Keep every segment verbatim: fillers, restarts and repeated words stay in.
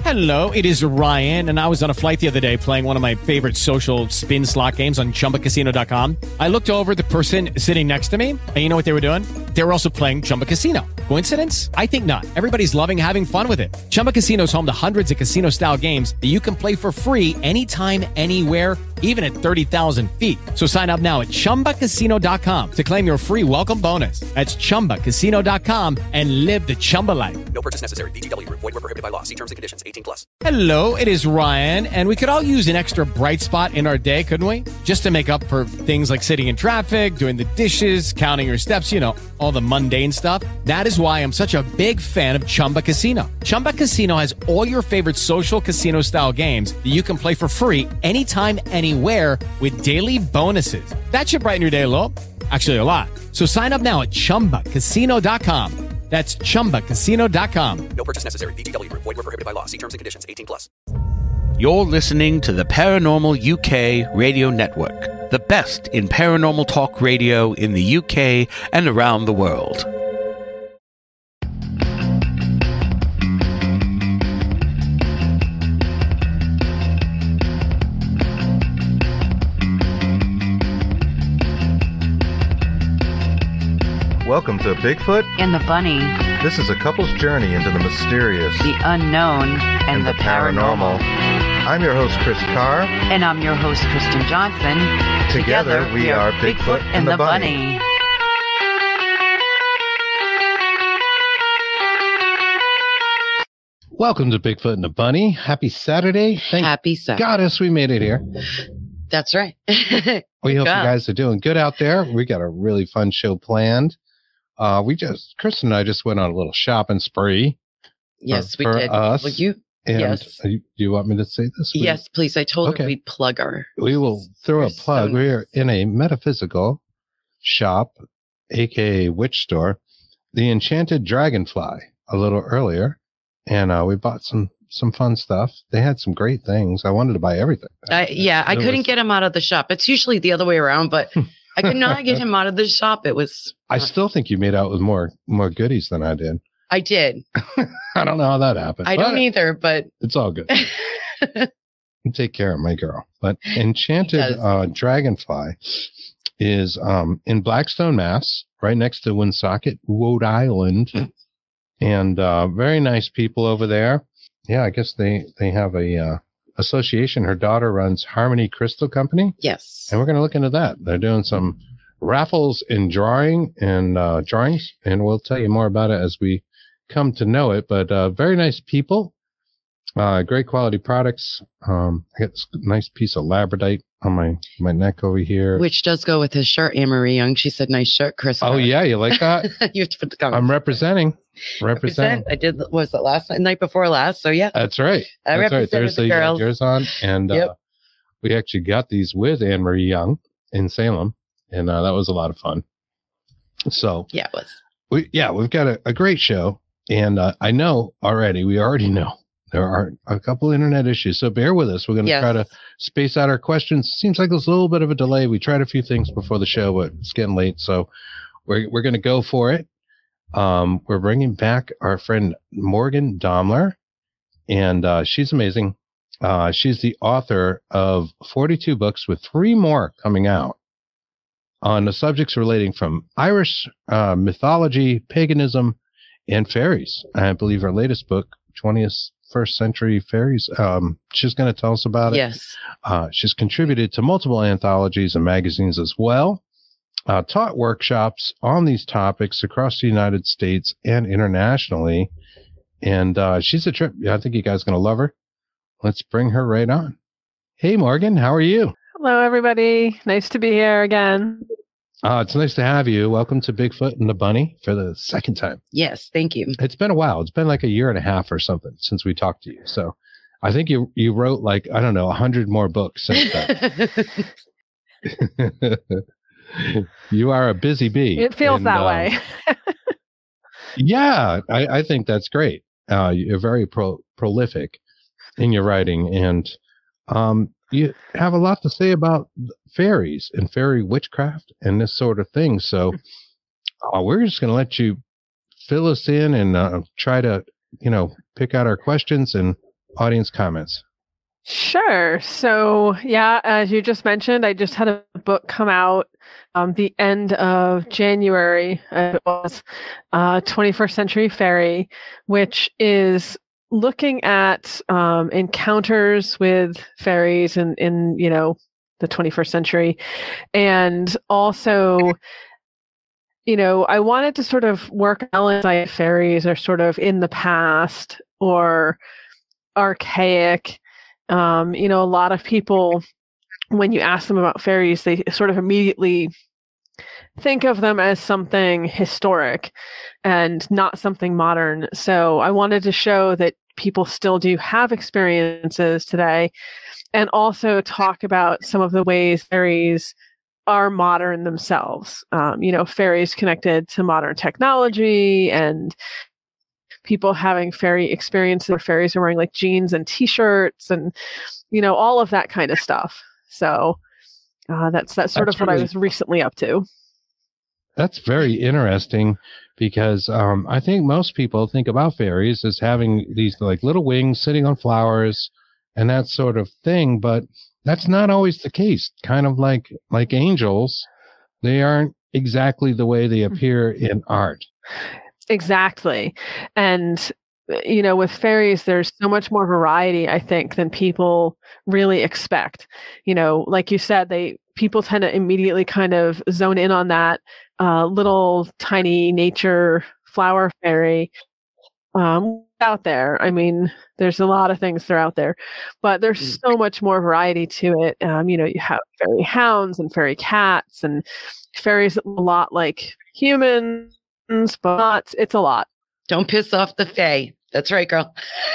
Hello, it is Ryan, and I was on a flight the other day playing one of my favorite social spin slot games on Chumba Casino dot com. I looked over at the person sitting next to me, and you know what they were doing? They were also playing Chumba Casino. Coincidence? I think not. Everybody's loving having fun with it. Chumba Casino is home to hundreds of casino-style games that you can play for free anytime, anywhere, even at thirty thousand feet. So sign up now at Chumba Casino dot com to claim your free welcome bonus. That's Chumba Casino dot com and live the Chumba life. No purchase necessary. V G W. Void where prohibited by law. See terms and conditions. eighteen plus. Hello, it is Ryan, and we could all use an extra bright spot in our day, couldn't we? Just to make up for things like sitting in traffic, doing the dishes, counting your steps, you know, all the mundane stuff. That is why I'm such a big fan of Chumba Casino. Chumba Casino has all your favorite social casino-style games that you can play for free anytime, anywhere with daily bonuses. That should brighten your day a little. Actually, a lot. So sign up now at Chumba Casino dot com. That's Chumba Casino dot com. No purchase necessary. V G W. Void where prohibited by law. See terms and conditions. eighteen plus. You're listening to the Paranormal U K Radio Network, the best in paranormal talk radio in the U K and around the world. Welcome to Bigfoot and the Bunny. This is a couple's journey into the mysterious, the unknown, and, and the, the paranormal. paranormal. I'm your host, Chris Carr. And I'm your host, Kristen Johnson. Together, Together we, we are Bigfoot, Bigfoot and, and the, the Bunny. Bunny. Welcome to Bigfoot and the Bunny. Happy Saturday. Thank Happy Saturday. Goddess, we made it here. That's right. We hope you guys are doing good out there. We got a really fun show planned. Uh, we just, Chris and I just went on a little shopping spree. Yes, for, we for did. Us. Well, you, and yes. Do you want me to say this? We, yes, please. I told okay. her we'd plug our. We will throw a plug. So We're in a metaphysical shop, aka witch store, the Enchanted Dragonfly, a little earlier, and uh, we bought some some fun stuff. They had some great things. I wanted to buy everything. I, yeah, I couldn't was, get him out of the shop. It's usually the other way around, but. I could not get him out of the shop. It was. I still think you made out with more more goodies than I did. I did. I don't know how that happened. I don't either, but it's all good. Take care of my girl. But Enchanted uh, Dragonfly is um, in Blackstone, Mass, right next to Woonsocket, Rhode Island, and uh, very nice people over there. Yeah, I guess they they have a. Uh, association. Her daughter runs Harmony Crystal Company. Yes. And we're going to look into that. They're doing some raffles and drawing and uh, drawings, and we'll tell you more about it as we come to know it. But uh, very nice people, uh, great quality products. Um, I got this nice piece of labradorite on my, my neck over here. Which does go with his shirt, Anne-Marie Young. She said, nice shirt, Chris. Oh, yeah. You like that? You have to put the comments. I'm representing. Represent. I did. Was it last night? Night before last? So yeah, that's right. I that's right. Thursday, the girls. You yours on, and yep. uh, we actually got these with Anne Marie Young in Salem, and uh, that was a lot of fun. So yeah, it was. We yeah, we've got a, a great show, and uh, I know already. We already know there are a couple internet issues, so bear with us. We're going to yes. try to space out our questions. Seems like there's a little bit of a delay. We tried a few things before the show, but it's getting late, so we're we're going to go for it. Um, we're bringing back our friend Morgan Daimler, and uh, she's amazing. Uh, she's the author of forty-two books with three more coming out on the subjects relating from Irish uh, mythology, paganism, and fairies. I believe her latest book, twenty-first Century Fairies, um, she's going to tell us about it. Yes. Uh, she's contributed to multiple anthologies and magazines as well. Uh, taught workshops on these topics across the United States and internationally. And uh, she's a trip. I think you guys are going to love her. Let's bring her right on. Hey, Morgan, how are you? Hello, everybody. Nice to be here again. Uh, it's nice to have you. Welcome to Bigfoot and the Bunny for the second time. Yes, thank you. It's been a while. It's been like a year and a half or something since we talked to you. So I think you you wrote like, I don't know, a hundred more books since then. You are a busy bee. It feels and, that uh, way. Yeah, I, I think that's great. Uh, you're very pro- prolific in your writing, and um, you have a lot to say about fairies and fairy witchcraft and this sort of thing. So uh, we're just going to let you fill us in and uh, try to, you know, pick out our questions and audience comments? Sure. So, yeah, as you just mentioned, I just had a book come out um, the end of January. It was uh, twenty-first Century Fairy, which is looking at um, encounters with fairies in, in, you know, the twenty-first century. And also, you know, I wanted to sort of work on like fairies are sort of in the past or archaic. Um, you know, a lot of people, when you ask them about fairies, they sort of immediately think of them as something historic and not something modern. So I wanted to show that people still do have experiences today, and also talk about some of the ways fairies are modern themselves. Um, you know, fairies connected to modern technology and people having fairy experiences where fairies are wearing like jeans and t-shirts and, you know, all of that kind of stuff. So uh, that's that's sort that's of what really, I was recently up to. That's very interesting because um, I think most people think about fairies as having these like little wings sitting on flowers and that sort of thing, but that's not always the case. Kind of like like angels, they aren't exactly the way they appear in art. Exactly. And, you know, with fairies, there's so much more variety, I think, than people really expect. You know, like you said, they people tend to immediately kind of zone in on that uh, little tiny nature flower fairy um, out there. I mean, there's a lot of things that are out there, but there's so much more variety to it. Um, you know, you have fairy hounds and fairy cats and fairies that look a lot like humans. But it's a lot. Don't piss off the fae. That's right, girl.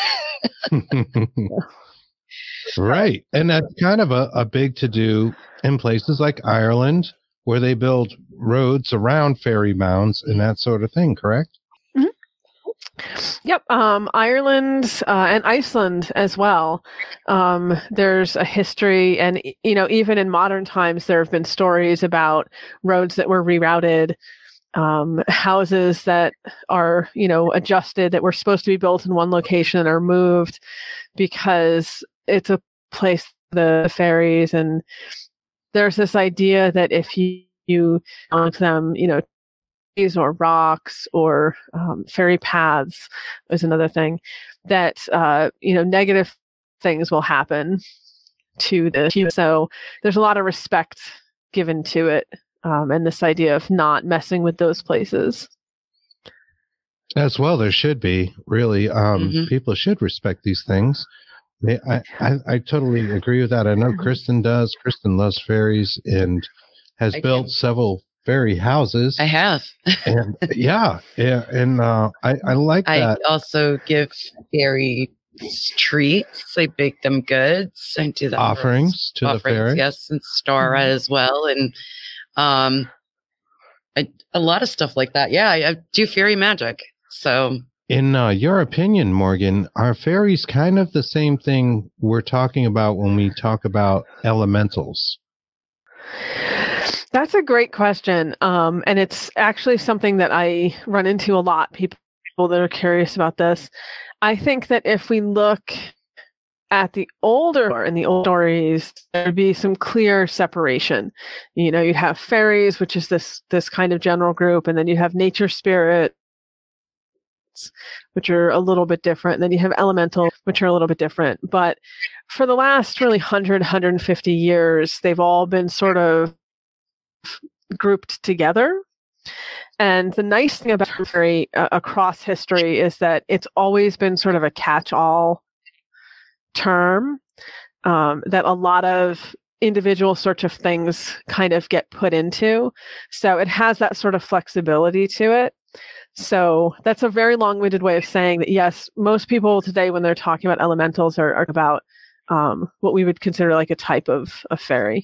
Right. And that's kind of a, a big to-do in places like Ireland, where they build roads around fairy mounds and that sort of thing, correct? Mm-hmm. Yep. Um, Ireland uh, and Iceland as well. Um, there's a history, and, you know, even in modern times, there have been stories about roads that were rerouted, um, houses that are, you know, adjusted that were supposed to be built in one location and are moved because it's a place for the fairies. And there's this idea that if you, you on them, you know, trees or rocks or um, fairy paths is another thing, that, uh, you know, negative things will happen to the human. So there's a lot of respect given to it. Um, and this idea of not messing with those places. As well, there should be, really. Um, Mm-hmm. People should respect these things. I, I, I totally agree with that. I know Kristen does. Kristen loves fairies and has I built do. several fairy houses. I have. and yeah, yeah, and uh, I, I like I that. also give fairy treats. I bake them goods. I do that. Offerings to offerings, the fairy. yes, and Stara mm-hmm. as well. And um, I, a lot of stuff like that. Yeah, I, I do fairy magic. So, in uh, your opinion, Morgan, are fairies kind of the same thing we're talking about when we talk about elementals? That's a great question. Um, and it's actually something that I run into a lot, people, people that are curious about this. I think that if we look at the older in the old stories, there'd be some clear separation. You know, you'd have fairies, which is this this kind of general group, and then you have nature spirits, which are a little bit different. And then you have elemental, which are a little bit different. But for the last really one hundred, one hundred fifty years, they've all been sort of grouped together. And the nice thing about fairy uh, across history is that it's always been sort of a catch-all term, um, that a lot of individual sorts of things kind of get put into. So it has that sort of flexibility to it. So that's a very long-winded way of saying that, yes, most people today, when they're talking about elementals, are, are about um, what we would consider like a type of, of fairy.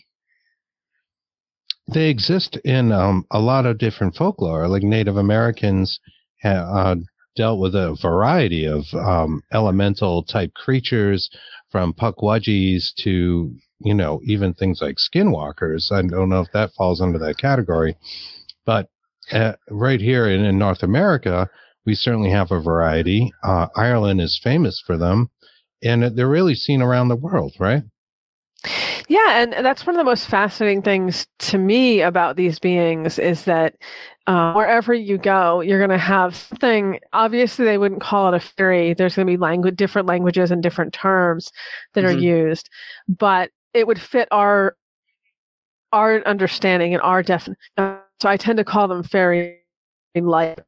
They exist in um, a lot of different folklore. Like Native Americans ha- uh, dealt with a variety of um, elemental type creatures, from Pukwudgies to, you know, even things like skinwalkers. I don't know if that falls under that category, but uh, right here in, in North America, we certainly have a variety. Uh, Ireland is famous for them. and they're really seen around the world, right? Yeah, and that's one of the most fascinating things to me about these beings is that uh, wherever you go, you're going to have something. Obviously, they wouldn't call it a fairy. There's going to be language, different languages and different terms that mm-hmm. are used, but it would fit our our understanding and our definition. Uh, so I tend to call them fairy like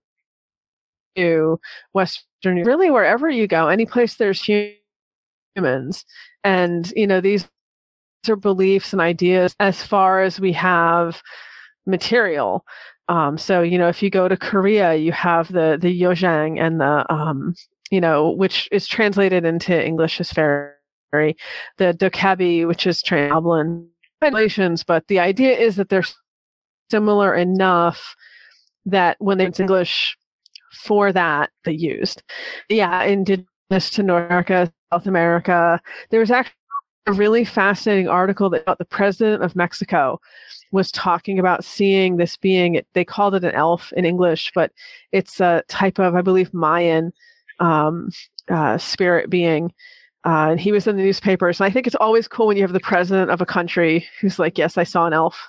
to Western. Really, wherever you go, any place there's humans, and you know these. Or beliefs and ideas as far as we have material. Um, so, you know, if you go to Korea, you have the the Yojang and the, um, you know, which is translated into English as fairy, the Dokkaebi, which is translations, but the idea is that they're similar enough that when it's English for that, they used. Yeah, indigenous to North America, South America. There was actually a really fascinating article that the president of Mexico was talking about seeing this being. They called it an elf in English, but it's a type of, I believe, Mayan um, uh, spirit being. Uh, and he was in the newspapers. And I think it's always cool when you have the president of a country who's like, yes, I saw an elf.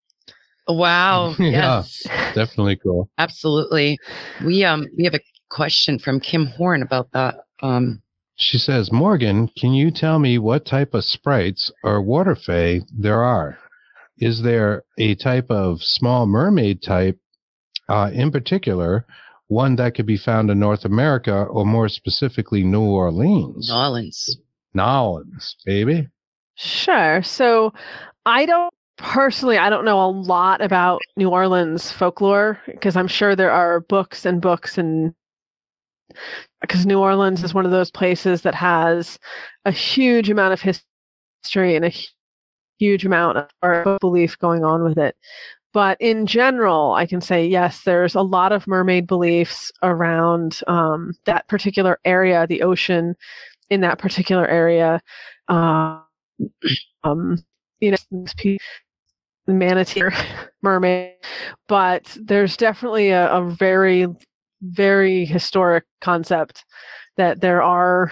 Wow. Yeah, yes. Definitely cool. Absolutely. We um we have a question from Kim Horn about that. Um, She says, Morgan, can you tell me what type of sprites or water fae there are? Is there a type of small mermaid type, uh, in particular, one that could be found in North America or more specifically New Orleans? New Orleans. New Orleans, baby. Sure. So I don't personally, I don't know a lot about New Orleans folklore because I'm sure there are books and books and because New Orleans is one of those places that has a huge amount of history and a huge amount of belief going on with it. But in general, I can say, yes, there's a lot of mermaid beliefs around um, that particular area, the ocean in that particular area. Um, um, you know, manatee, mermaid. But there's definitely a, a very very historic concept that there are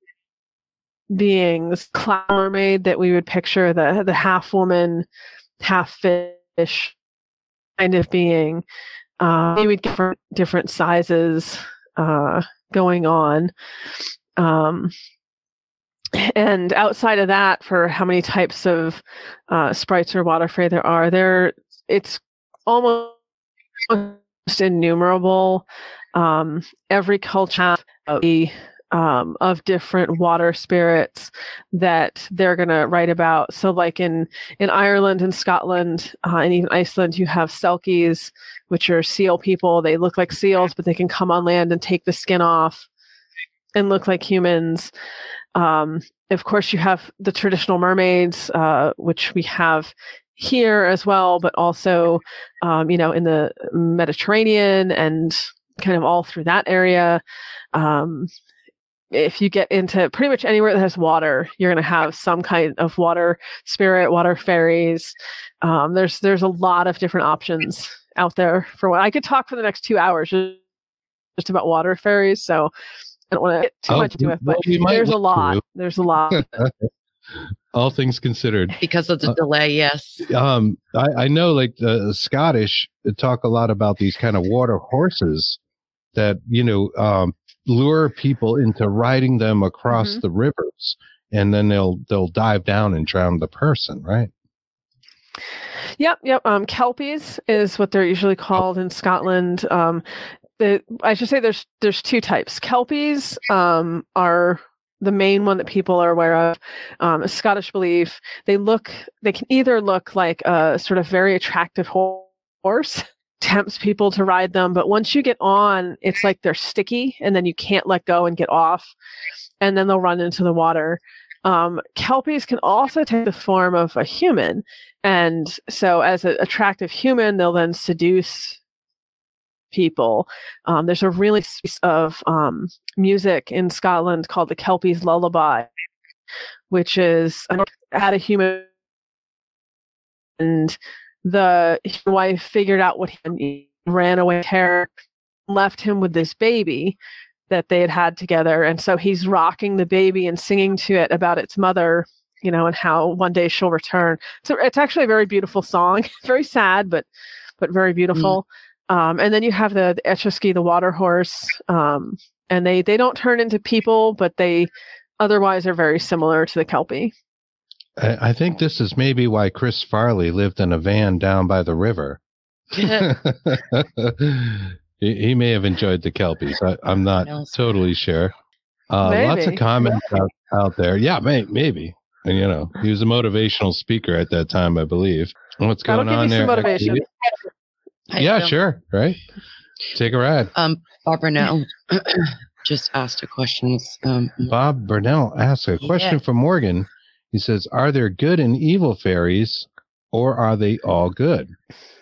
beings, cloud mermaid that we would picture, the the half woman, half fish kind of being. Uh, you would get different, different sizes uh, going on. Um, and outside of that, for how many types of uh, sprites or water fae there are, there it's almost innumerable. Um, every culture of, um, of different water spirits that they're going to write about. So like in, in Ireland and Scotland uh, and even Iceland, you have selkies, which are seal people. They look like seals, but they can come on land and take the skin off and look like humans. Um, of course, you have the traditional mermaids, uh, which we have here as well, but also, um, you know, in the Mediterranean and kind of all through that area. Um, if you get into pretty much anywhere that has water, you're going to have some kind of water spirit, water fairies. Um, there's there's a lot of different options out there for what I could talk for the next two hours just about water fairies. So I don't want to get too oh, much into it, but well, there's a lot. To. There's a lot. All things considered. Because of the uh, delay, yes. Um, I, I know like the Scottish talk a lot about these kind of water horses that, you know, um, lure people into riding them across mm-hmm. the rivers, and then they'll they'll dive down and drown the person, right? Yep, yep. Um, Kelpies is what they're usually called oh. in Scotland. Um, the I should say there's there's two types. Kelpies um, are the main one that people are aware of. Um, a Scottish belief. They look. They can either look like a sort of very attractive horse, tempts people to ride them, but once you get on, it's like they're sticky, and then you can't let go and get off, and then they'll run into the water. Um, Kelpies can also take the form of a human, and so as an attractive human, they'll then seduce people. Um, there's a really piece of um, music in Scotland called the Kelpie's Lullaby, which is had a human, and the wife figured out what he ran away with her, left him with this baby, that they had had together. And so he's rocking the baby and singing to it about its mother, you know, and how one day she'll return. So it's actually a very beautiful song, very sad, but but very beautiful. Mm. Um, and then you have the, the Etrusky, the water horse, um, and they they don't turn into people, but they otherwise are very similar to the Kelpie. I, I think this is maybe why Chris Farley lived in a van down by the river. he, he may have enjoyed the Kelpies. I, I'm not totally sure. Uh, lots of comments out, out there. Yeah, may, maybe. And, you know, he was a motivational speaker at that time, I believe. What's going That'll on give you there? Some motivation. Yeah, sure. Right. Take a ride. Um, Bob Burnell just asked a question. Um, Bob Burnell asked a question yeah. from Morgan. He says, are there good and evil fairies, or are they all good?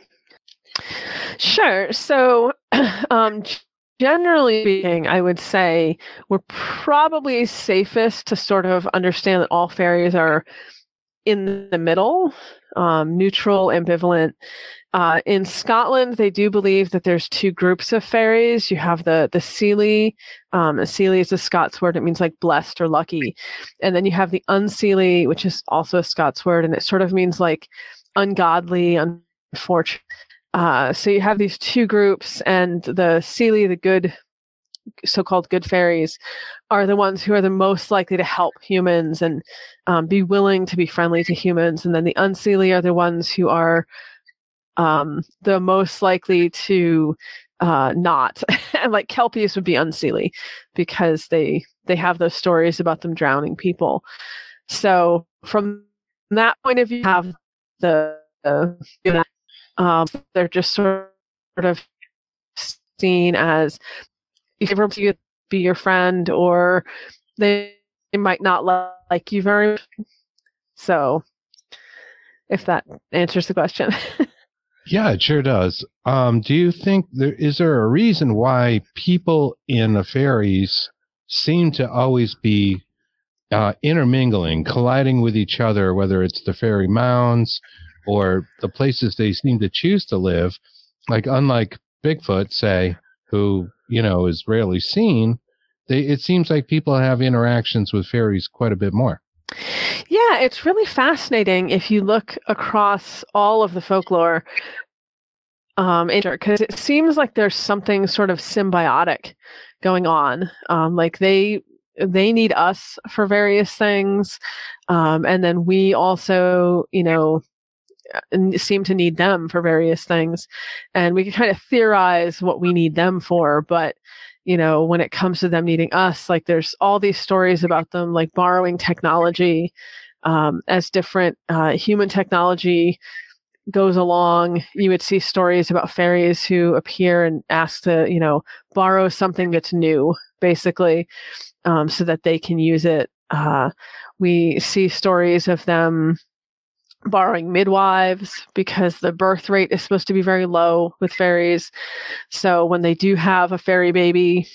Sure. So, um, generally speaking, I would say we're probably safest to sort of understand that all fairies are in the middle, um, neutral, ambivalent. Uh, in Scotland, they do believe that there's two groups of fairies. You have the the Seelie. Um, Seelie is a Scots word. It means like blessed or lucky. And then you have the Unseelie, which is also a Scots word, and it sort of means like ungodly, unfortunate. Uh, so you have these two groups, and the Seelie, the good, so-called good fairies, are the ones who are the most likely to help humans and um, be willing to be friendly to humans. And then the Unseelie are the ones who are um, the most likely to uh, not. And like Kelpies would be Unseelie because they they have those stories about them drowning people. So from that point of view, you have the uh, you know, um, they're just sort of seen as able to be your friend, or they, they might not like you very much. So if that answers the question. Yeah, it sure does. Um, do you think there is there a reason why people in the fairies seem to always be uh, intermingling, colliding with each other, whether it's the fairy mounds or the places they seem to choose to live? Like, unlike Bigfoot, say, who, you know, is rarely seen, they, it seems like people have interactions with fairies quite a bit more. Yeah, it's really fascinating if you look across all of the folklore, um, because it seems like there's something sort of symbiotic going on. Um, like they they need us for various things, um, and then we also, you know, seem to need them for various things, and we can kind of theorize what we need them for, but you know, when it comes to them needing us, like there's all these stories about them, like borrowing technology, um, as different uh, human technology goes along. You would see stories about fairies who appear and ask to, you know, borrow something that's new, basically, um, so that they can use it. Uh, we see stories of them borrowing midwives because the birth rate is supposed to be very low with fairies. So when they do have a fairy baby,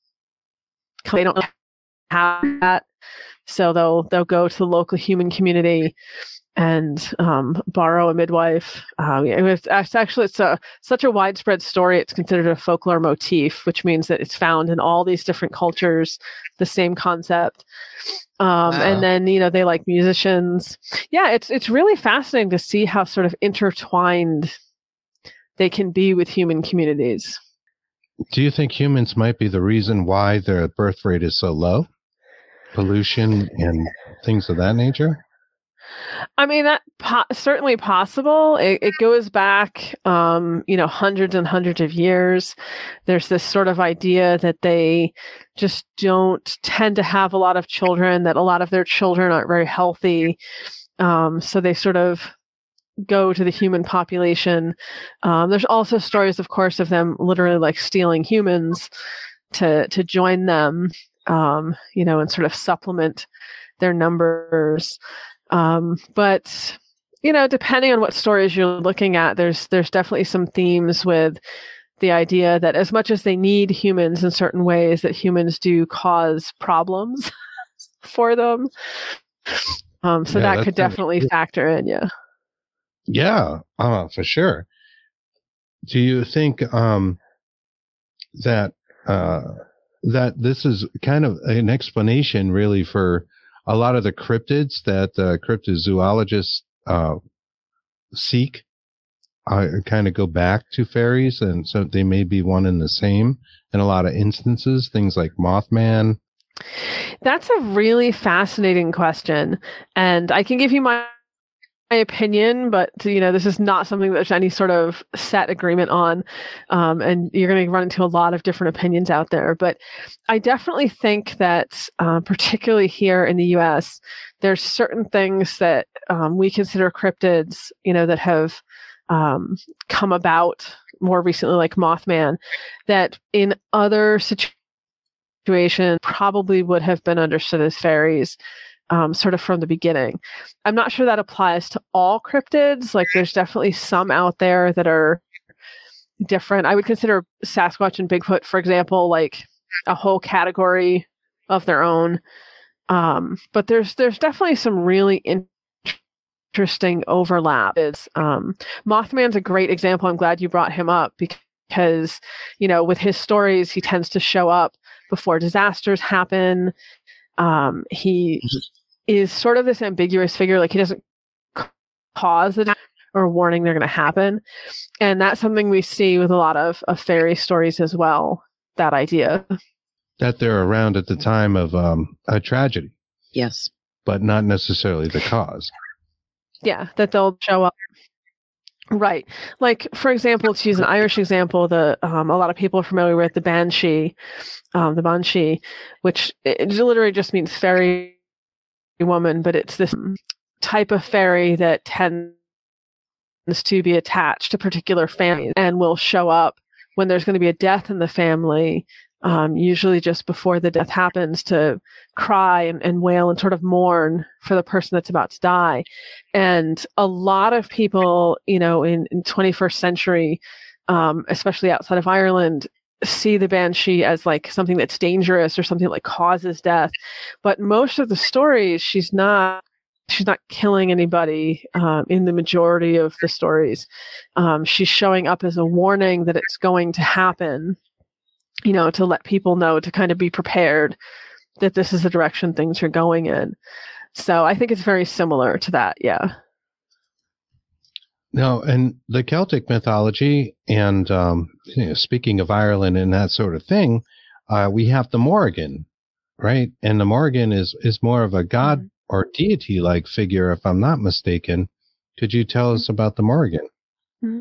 they don't have that. So they'll they'll go to the local human community and um, borrow a midwife. Um, it's actually it's a such a widespread story. It's considered a folklore motif, which means that it's found in all these different cultures. The same concept. Um, wow. And then, you know, they like musicians. Yeah, it's it's really fascinating to see how sort of intertwined they can be with human communities. Do you think humans might be the reason why their birth rate is so low? Pollution and things of that nature? I mean, that po- certainly possible. It, it goes back, um, you know, hundreds and hundreds of years. There's this sort of idea that they just don't tend to have a lot of children, that a lot of their children aren't very healthy. Um, so they sort of go to the human population. Um, there's also stories, of course, of them literally like stealing humans to, to join them, um, you know, and sort of supplement their numbers. Um, but, you know, depending on what stories you're looking at, there's there's definitely some themes with the idea that as much as they need humans in certain ways, that humans do cause problems for them. Um, so yeah, that could definitely true. factor in, yeah. Yeah, uh, for sure. Do you think um, that uh, that this is kind of an explanation, really, for a lot of the cryptids that uh, cryptozoologists uh, seek. I kind of go back to fairies, and so they may be one and the same in a lot of instances. Things like Mothman. That's a really fascinating question, and I can give you my, my opinion, but you know, this is not something that there's any sort of set agreement on, um, and you're going to run into a lot of different opinions out there. But I definitely think that, uh, particularly here in the U S, there's certain things that um, we consider cryptids, you know, that have um, come about more recently, like Mothman, that in other situations probably would have been understood as fairies, um, sort of from the beginning. I'm not sure that applies to all cryptids. Like, there's definitely some out there that are different. I would consider Sasquatch and Bigfoot, for example, like a whole category of their own. Um, but there's there's definitely some really interesting interesting overlap. Is um, Mothman's a great example. I'm glad you brought him up because, you know, with his stories, he tends to show up before disasters happen. Um, he is sort of this ambiguous figure, like he doesn't cause the or warning they're going to happen. And that's something we see with a lot of, of fairy stories as well, that idea. That they're around at the time of um, a tragedy. Yes. But not necessarily the cause. Yeah, that they'll show up. Right. Like, for example, to use an Irish example, the um, a lot of people are familiar with the Banshee, um, the Banshee, which it literally just means fairy woman, but it's this type of fairy that tends to be attached to particular families and will show up when there's going to be a death in the family, um, usually just before the death happens, to cry and, and wail and sort of mourn for the person that's about to die. And a lot of people, you know, in, in twenty-first century, um, especially outside of Ireland, see the Banshee as like something that's dangerous or something that like causes death. But most of the stories, she's not she's not killing anybody um, in the majority of the stories. Um, she's showing up as a warning that it's going to happen, you know, to let people know to kind of be prepared that this is the direction things are going in. So I think it's very similar to that. Yeah. No, and the Celtic mythology, and um, you know, speaking of Ireland and that sort of thing, uh, we have the Morrigan, right? And the Morrigan is, is more of a god mm-hmm. or deity-like figure, if I'm not mistaken. Could you tell us about the Morrigan? Mm-hmm.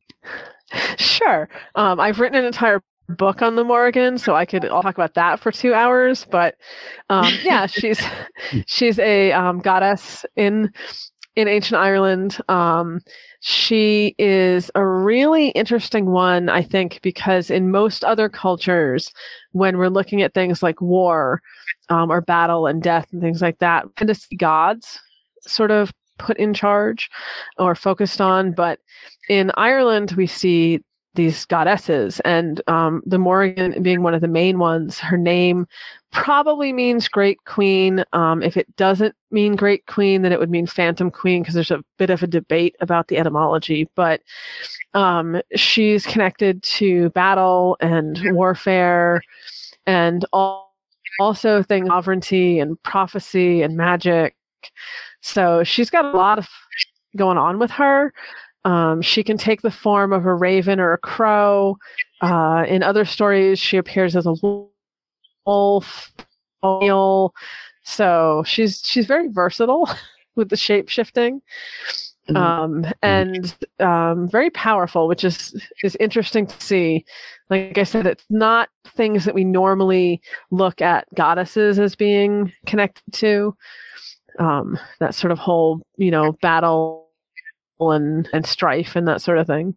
Sure. Um, I've written an entire book on the Morrigan, so I could I'll talk about that for two hours. But um, yeah, she's she's a um, goddess in in ancient Ireland. Um, she is a really interesting one, I think, because in most other cultures, when we're looking at things like war um, or battle and death and things like that, we tend to see gods sort of put in charge or focused on. But in Ireland, we see these goddesses, and um, the Morrigan being one of the main ones. Her name probably means Great Queen. Um, if it doesn't mean Great Queen, then it would mean Phantom Queen, because there's a bit of a debate about the etymology. But um, she's connected to battle and warfare, and all, also things sovereignty and prophecy and magic. So she's got a lot of going on with her. Um, she can take the form of a raven or a crow. Uh, in other stories, she appears as a wolf, eel. So she's she's very versatile with the shape shifting, mm-hmm. um, and um, very powerful, which is is interesting to see. Like I said, it's not things that we normally look at goddesses as being connected to. Um, that sort of whole, you know, battle and and strife and that sort of thing.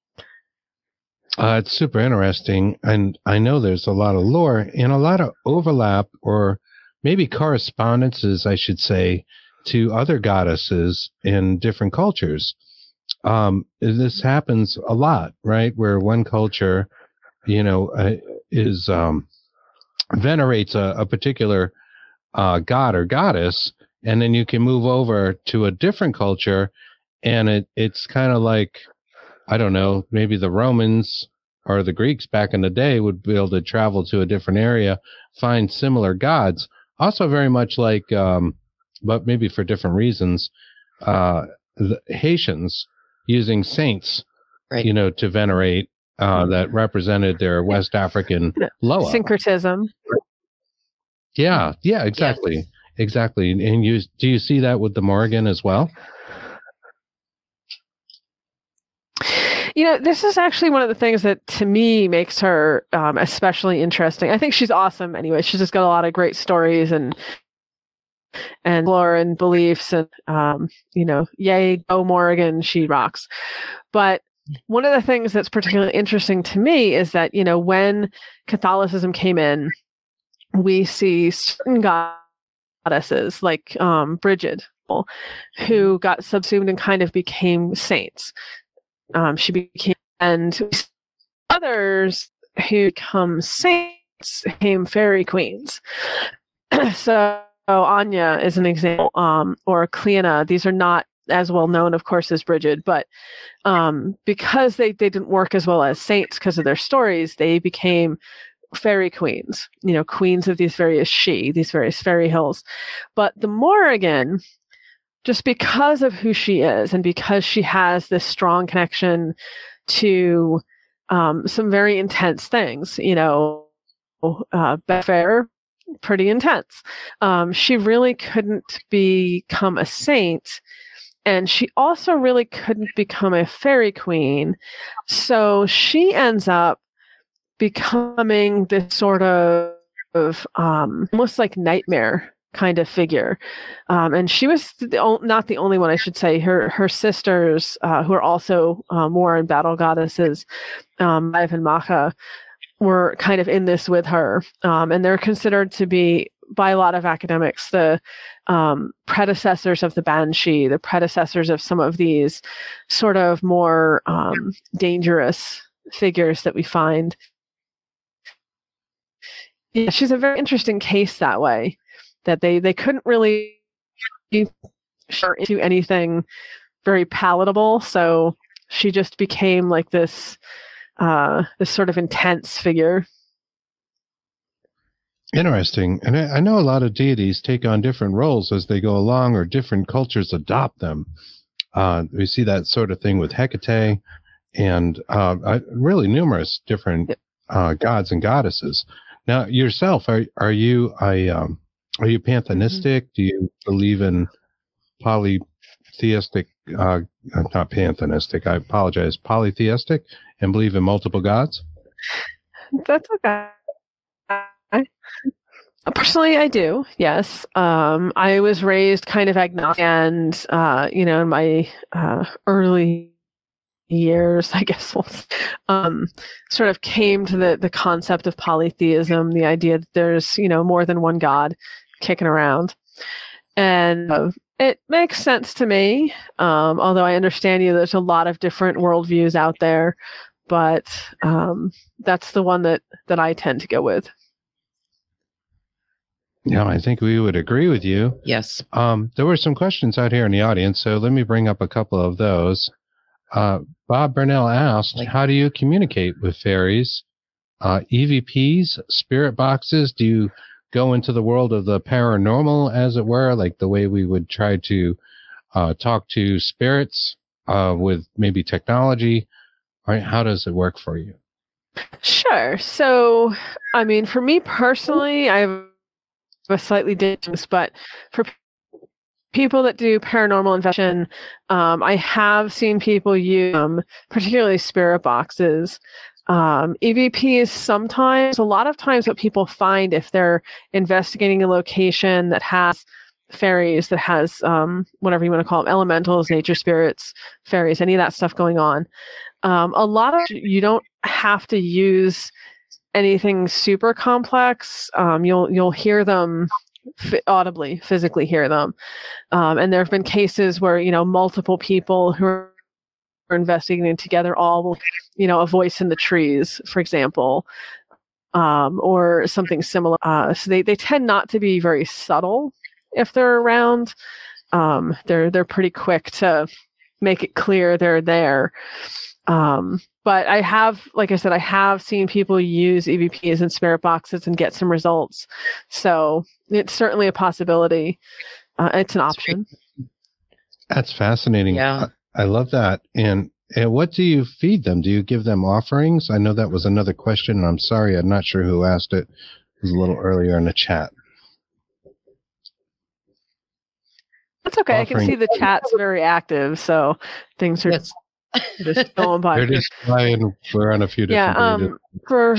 Uh, it's super interesting, and I know there's a lot of lore and a lot of overlap, or maybe correspondences, I should say, to other goddesses in different cultures. Um, this happens a lot, right? Where one culture, you know, uh, is um, venerates a, a particular uh, god or goddess, and then you can move over to a different culture. And it, it's kind of like, I don't know, maybe the Romans or the Greeks back in the day would be able to travel to a different area, find similar gods. Also very much like, um, but maybe for different reasons, uh, the Haitians using saints, Right. you know, to venerate, uh, that represented their West African Loa. Syncretism. Yeah, yeah, exactly. Yes. Exactly. And you, do you see that with the Morrigan as well? You know, this is actually one of the things that to me makes her um, especially interesting. I think she's awesome anyway. She's just got a lot of great stories and and lore and beliefs and, um, you know, yay, go Morrigan, she rocks. But one of the things that's particularly interesting to me is that, you know, when Catholicism came in, we see certain goddesses like um, Bridget, who got subsumed and kind of became saints. Um, she became, and others who become saints became fairy queens. So Anya is an example, um, or Cleona. These are not as well known, of course, as Bridget, but um, because they, they didn't work as well as saints because of their stories, they became fairy queens, you know, queens of these various she, these various fairy hills. But the Morrigan, just because of who she is and because she has this strong connection to um, some very intense things, you know, uh, Betfair, pretty intense. Um, she really couldn't become a saint. And she also really couldn't become a fairy queen. So she ends up becoming this sort of, of um, almost like nightmare kind of figure. Um, and she was the, not the only one, I should say. Her her sisters, uh, who are also um, war and battle goddesses, um, Maiev and Macha, were kind of in this with her. Um, and they're considered to be, by a lot of academics, the um, predecessors of the Banshee, the predecessors of some of these sort of more um, dangerous figures that we find. Yeah, she's a very interesting case that way, that they, they couldn't really sure into anything very palatable. So she just became like this, uh, this sort of intense figure. Interesting. And I, I know a lot of deities take on different roles as they go along, or different cultures adopt them. Uh, we see that sort of thing with Hecate and uh, uh, really numerous different uh, gods and goddesses. Now, yourself, are are you a um, are you pantheistic? Mm-hmm. Do you believe in polytheistic? Uh, not pantheistic. I apologize. Polytheistic, and believe in multiple gods? That's okay. Personally, I do. Yes. Um, I was raised kind of agnostic, and uh, you know, in my uh, early years, I guess, um, sort of came to the the concept of polytheism, the idea that there's, you know, more than one God kicking around, and uh, it makes sense to me. Um, although I understand you, there's a lot of different worldviews out there, but um, that's the one that that I tend to go with. Yeah, I think we would agree with you. Yes. Um, there were some questions out here in the audience, so let me bring up a couple of those. Uh, Bob Burnell asked, like, how do you communicate with fairies? Uh, E V Ps, spirit boxes? Do you go into the world of the paranormal, as it were, like the way we would try to uh, talk to spirits uh, with maybe technology? Right? How does it work for you? Sure. So, I mean, for me personally, I have a slightly different, but for people that do paranormal investigation, um, I have seen people use, um, particularly spirit boxes. Um, E V Ps sometimes, a lot of times what people find if they're investigating a location that has fairies, that has um, whatever you want to call them, elementals, nature spirits, fairies, any of that stuff going on, um, a lot of, you don't have to use anything super complex. Um, you'll you'll hear them f- audibly, physically hear them. Um, and there have been cases where, you know, multiple people who are investigating together all will, you know, a voice in the trees, for example, um, or something similar. Uh, so they, they tend not to be very subtle if they're around. Um, they're they're pretty quick to make it clear they're there. Um, but I have, like I said, I have seen people use E V Ps and spirit boxes and get some results. So it's certainly a possibility. Uh, it's an option. That's fascinating. Yeah. I, I love that. And, and what do you feed them? Do you give them offerings? I know that was another question, and I'm sorry, I'm not sure who asked it. It was a little earlier in the chat. That's okay. Offering. I can see the chat's very active, so things are Yes. just going by. They're just flying. We're on a few different. Yeah. Um. For.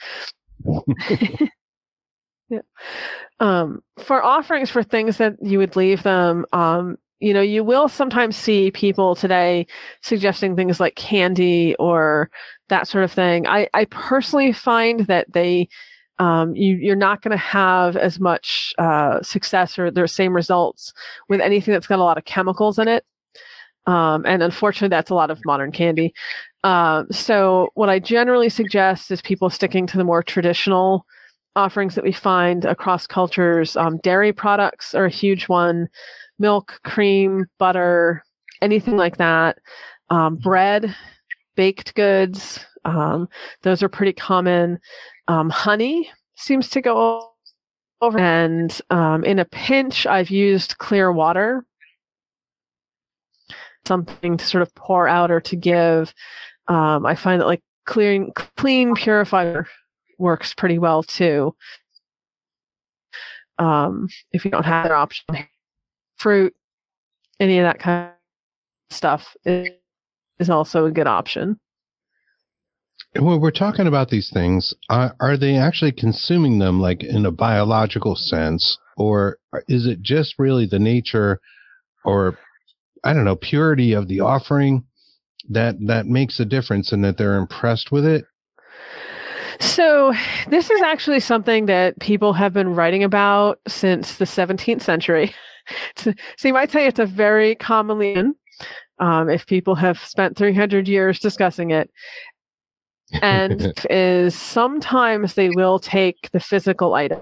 yeah. Um. For offerings for things that you would leave them. Um. You know, you will sometimes see people today suggesting things like candy or that sort of thing. I, I personally find that they, um, you, you're not going to have as much uh, success or the same results with anything that's got a lot of chemicals in it. Um, and unfortunately, that's a lot of modern candy. Um, so what I generally suggest is people sticking to the more traditional offerings that we find across cultures. Um, dairy products are a huge one. Milk, cream, butter, anything like that. Um, bread, baked goods, um, those are pretty common. Um, honey seems to go over. And um, in a pinch, I've used clear water, something to sort of pour out or to give. Um, I find that like clearing, clean purifier works pretty well too. Um, if you don't have an option. Fruit, any of that kind of stuff is, is also a good option. When we're talking about these things, are, are they actually consuming them like in a biological sense, or is it just really the nature or, I don't know, purity of the offering that, that makes a difference and that they're impressed with it? So this is actually something that people have been writing about since the seventeenth century. So you might say it's a very commonly, um, if people have spent three hundred years discussing it, and is sometimes they will take the physical item,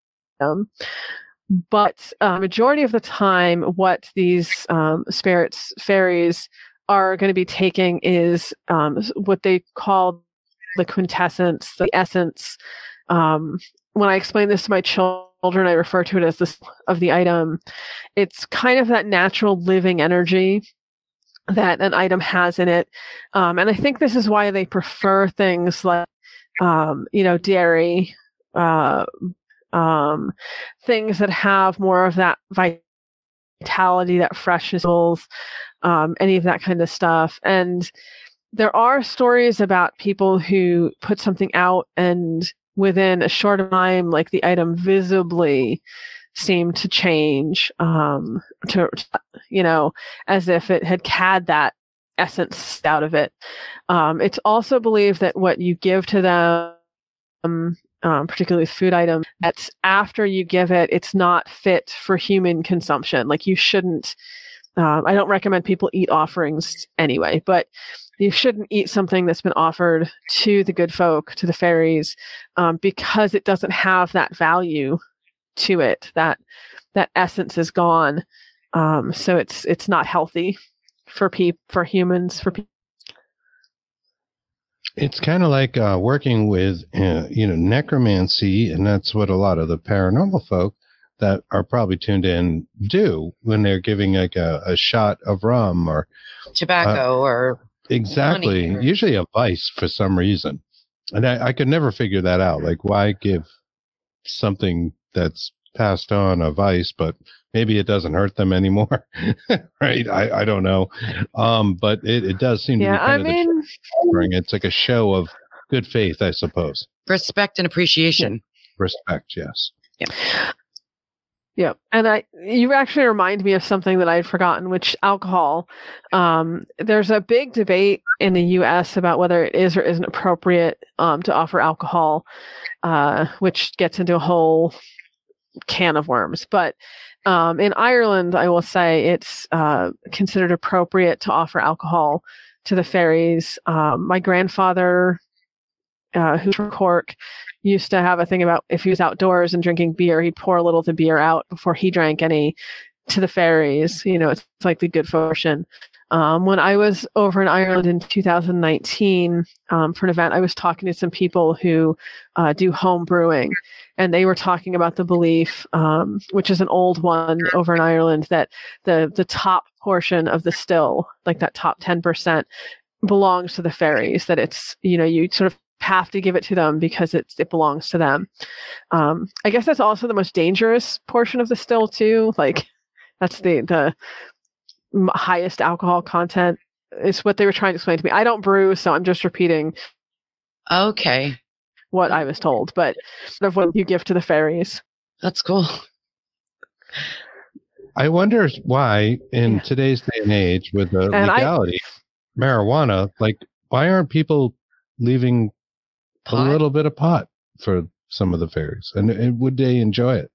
but uh, majority of the time, what these um, spirits, fairies are going to be taking is um, what they call the quintessence, the essence. Um, when I explain this to my children, I refer to it as this of the item. It's kind of that natural living energy that an item has in it. Um, and I think this is why they prefer things like, um, you know, dairy, uh, um, things that have more of that vitality, that freshness, um, any of that kind of stuff. And there are stories about people who put something out and within a short time, like the item visibly seemed to change, um, to, you know, as if it had had that essence out of it. Um, it's also believed that what you give to them, um, particularly food items, that's after you give it, it's not fit for human consumption. Like you shouldn't, um, I don't recommend people eat offerings anyway, but you shouldn't eat something that's been offered to the good folk, to the fairies, um, because it doesn't have that value to it. That that essence is gone, um, so it's it's not healthy for people, for humans, for people. It's kind of like uh, working with, uh, you know, necromancy, and that's what a lot of the paranormal folk that are probably tuned in do when they're giving like a, a shot of rum or tobacco uh, or. Exactly. Money. Usually a vice for some reason. And I, I could never figure that out. Like, why give something that's passed on a vice, but maybe it doesn't hurt them anymore. Right. I, I don't know. Um, but it, it does seem yeah, to be kind I of mean, the it's like a show of good faith, I suppose. Respect and appreciation. Respect. Yes. Yeah. Yeah, and I you actually remind me of something that I had forgotten, which alcohol. Um, there's a big debate in the U S about whether it is or isn't appropriate um, to offer alcohol, uh, which gets into a whole can of worms. But um, in Ireland, I will say it's uh, considered appropriate to offer alcohol to the fairies. Um, my grandfather, uh, who's from Cork, used to have a thing about if he was outdoors and drinking beer, he'd pour a little of the beer out before he drank any to the fairies. You know, it's, it's like the good fortune. Um, when I was over in Ireland in two thousand nineteen um, for an event, I was talking to some people who uh, do home brewing, and they were talking about the belief, um, which is an old one over in Ireland, that the the top portion of the still, like that top ten percent, belongs to the fairies. That it's, you know, you sort of have to give it to them because it it belongs to them. Um, I guess that's also the most dangerous portion of the still too. Like that's the the highest alcohol content is what they were trying to explain to me. I don't brew, so I'm just repeating Okay. what I was told, but sort of what you give to the fairies. That's cool. I wonder why in Yeah. today's day and age with the And I- legality, marijuana, like why aren't people leaving Pot? a little bit of pot for some of the fairies? And, and would they enjoy it?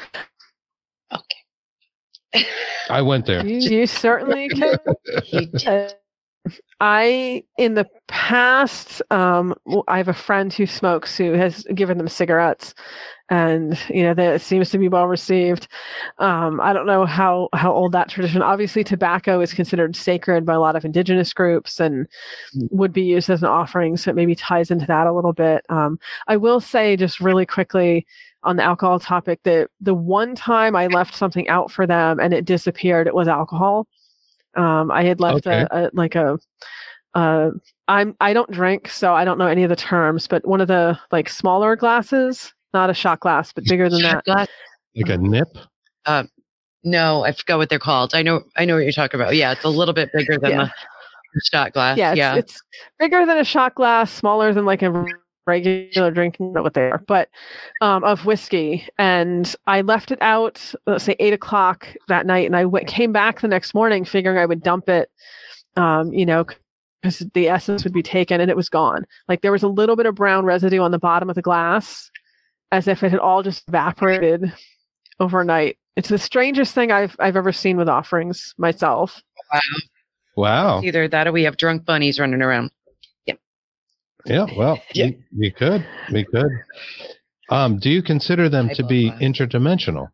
Okay. I went there. You, you certainly can. He did. Uh, I, in the past, um, w- I have a friend who smokes who has given them cigarettes, and you know that seems to be well received. Um, I don't know how how old that tradition. Obviously, tobacco is considered sacred by a lot of indigenous groups and would be used as an offering, so it maybe ties into that a little bit. Um, I will say just really quickly on the alcohol topic that the one time I left something out for them and it disappeared, it was alcohol. Um, I had left Okay. a, a like a, uh, I'm I don't drink, so I don't know any of the terms, but one of the like smaller glasses, not a shot glass, but bigger than that. Shot glass? Like a nip? No, I forgot what they're called. I know, I know what you're talking about. Yeah, it's a little bit bigger than Yeah. the shot glass. Yeah, it's, yeah. it's bigger than a shot glass, smaller than like a regular drink, I don't know what they are, but um, of whiskey. And I left it out, let's say eight o'clock that night, and I w- came back the next morning figuring I would dump it, um, you know, because the essence would be taken, and it was gone. Like there was a little bit of brown residue on the bottom of the glass, as if it had all just evaporated overnight. It's the strangest thing I've I've ever seen with offerings myself. Wow. Either that or we have drunk bunnies running around. Yeah, well, Yeah. We, we could. We could. Um, do you consider them I to love be that. interdimensional?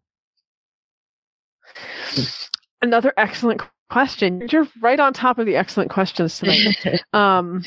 Another excellent question. You're right on top of the excellent questions tonight. um,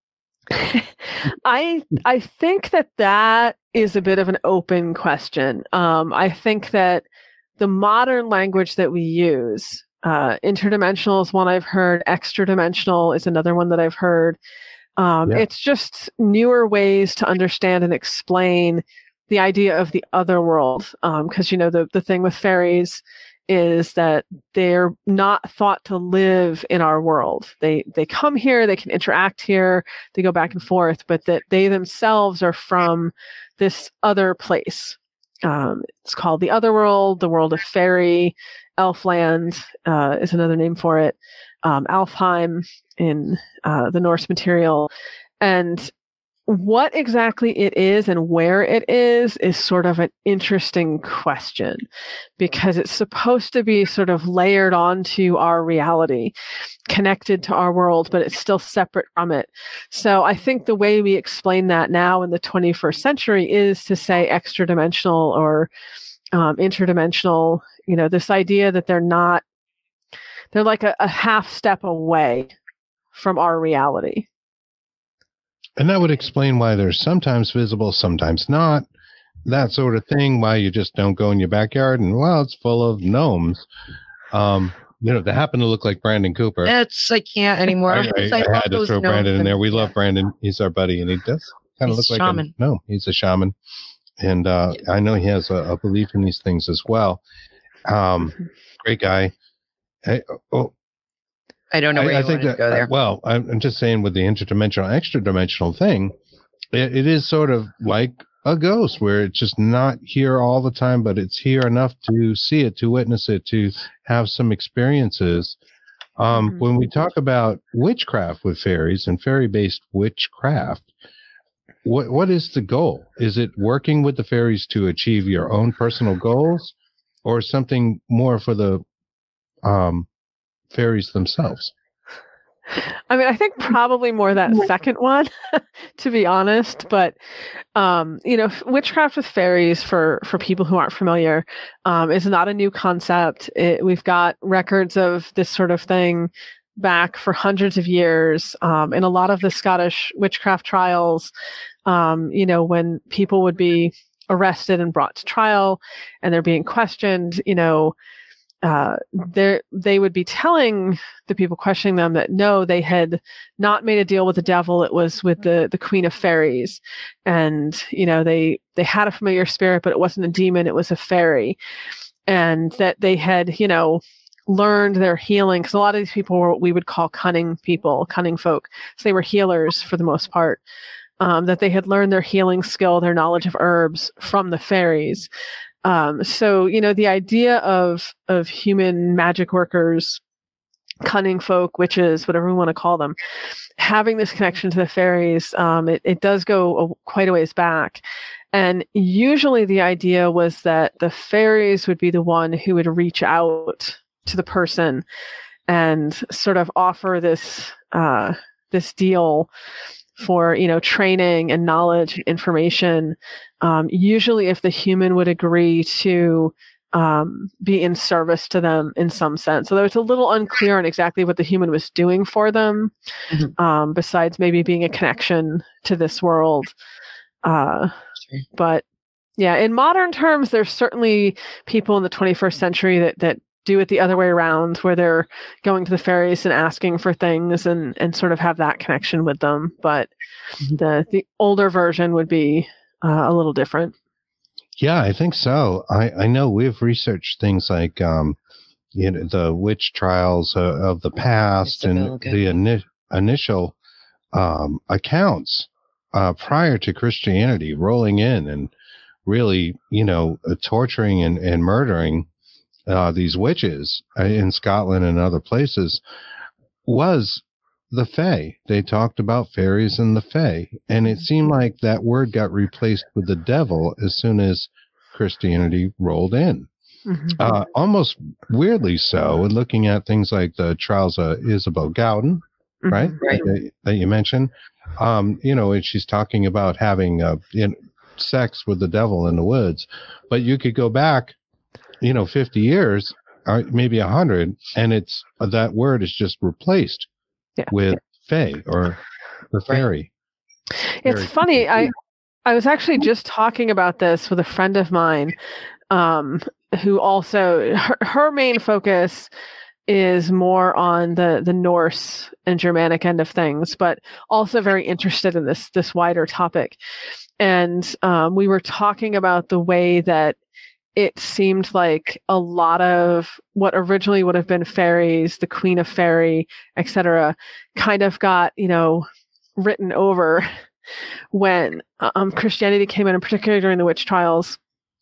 I I think that that is a bit of an open question. Um, I think that the modern language that we use, uh, interdimensional is one I've heard. Extra dimensional is another one that I've heard. Um, Yeah. It's just newer ways to understand and explain the idea of the other world. Because you know the the thing with fairies is that they're not thought to live in our world. They they come here, they can interact here, they go back and forth, but that they themselves are from this other place. Um, it's called the other world, the world of fairy. Elfland uh, is another name for it. Um, Alfheim in uh, the Norse material. And what exactly it is and where it is is sort of an interesting question, because it's supposed to be sort of layered onto our reality, connected to our world, but it's still separate from it. So I think the way we explain that now in the twenty-first century is to say extra dimensional or um, interdimensional, you know, this idea that they're not, they're like a, a half step away from our reality. And that would explain why they're sometimes visible, sometimes not. That sort of thing, why you just don't go in your backyard and, well, it's full of gnomes. Um, you know, they happen to look like Brandon Cooper. It's I can't anymore. I, I, I love had to those throw gnomes Brandon in and- there. We love Brandon. He's our buddy, and he does kind of He's look a like shaman. a gnome. He's a shaman. And uh, I know he has a, a belief in these things as well. Um, great guy. I, oh, I don't know where I, I you think wanted that, to go there. well, I'm, I'm just saying with the interdimensional, extra dimensional thing, it, it is sort of like a ghost where it's just not here all the time, but it's here enough to see it, to witness it, to have some experiences. Um, Mhm. When we talk about witchcraft with fairies and fairy-based witchcraft, what what is the goal? Is it working with the fairies to achieve your own personal goals, or something more for the um, fairies themselves? I mean, I think probably more that second one, to be honest. But um, you know, witchcraft with fairies, for for people who aren't familiar, um, is not a new concept. It, we've got records of this sort of thing back for hundreds of years. Um, in a lot of the Scottish witchcraft trials, um, you know, when people would be arrested and brought to trial and they're being questioned, you know, uh, they would be telling the people questioning them that no, they had not made a deal with the devil. It was with the, the Queen of Fairies. And, you know, they, they had a familiar spirit, but it wasn't a demon. It was a fairy. And that they had, you know, learned their healing. Because a lot of these people were what we would call cunning people, cunning folk. So they were healers for the most part. Um, that they had learned their healing skill, their knowledge of herbs from the fairies. Um, so, you know, the idea of, of human magic workers, cunning folk, witches, whatever we want to call them, having this connection to the fairies, um, it, it does go a, quite a ways back. And usually the idea was that the fairies would be the one who would reach out to the person and sort of offer this, uh, this deal for, you know, training and knowledge and information. Um, usually if the human would agree to um, be in service to them in some sense. Although it's a little unclear on exactly what the human was doing for them, mm-hmm. um, besides maybe being a connection to this world. Uh, sure. But yeah, in modern terms, there's certainly people in the twenty-first century that, that do it the other way around, where they're going to the fairies and asking for things and, and sort of have that connection with them. But mm-hmm. the, the older version would be uh, a little different. Yeah, I think so. I, I know we've researched things like, um, you know, the witch trials uh, of the past and the ini- initial um, accounts uh, prior to Christianity rolling in and really, you know, uh, torturing and, and murdering Uh, these witches in Scotland and other places was the Fae. They talked about fairies and the Fae. And it seemed like that word got replaced with the devil as soon as Christianity rolled in. Mm-hmm. Uh, almost weirdly so, looking at things like the trials of Isabel Gowden, mm-hmm. right? right. That, that you mentioned. Um, you know, and she's talking about having uh, you know, sex with the devil in the woods. But you could go back, you know, fifty years or maybe a hundred, and it's uh, that word is just replaced yeah. with fae or the fairy. It's fairy. Funny. I, I was actually just talking about this with a friend of mine, um, who also, her, her main focus is more on the, the Norse and Germanic end of things, but also very interested in this, this wider topic. And, um, we were talking about the way that it seemed like a lot of what originally would have been fairies, the Queen of Fairy, et cetera, kind of got, you know, written over when um, Christianity came in, and particularly during the witch trials,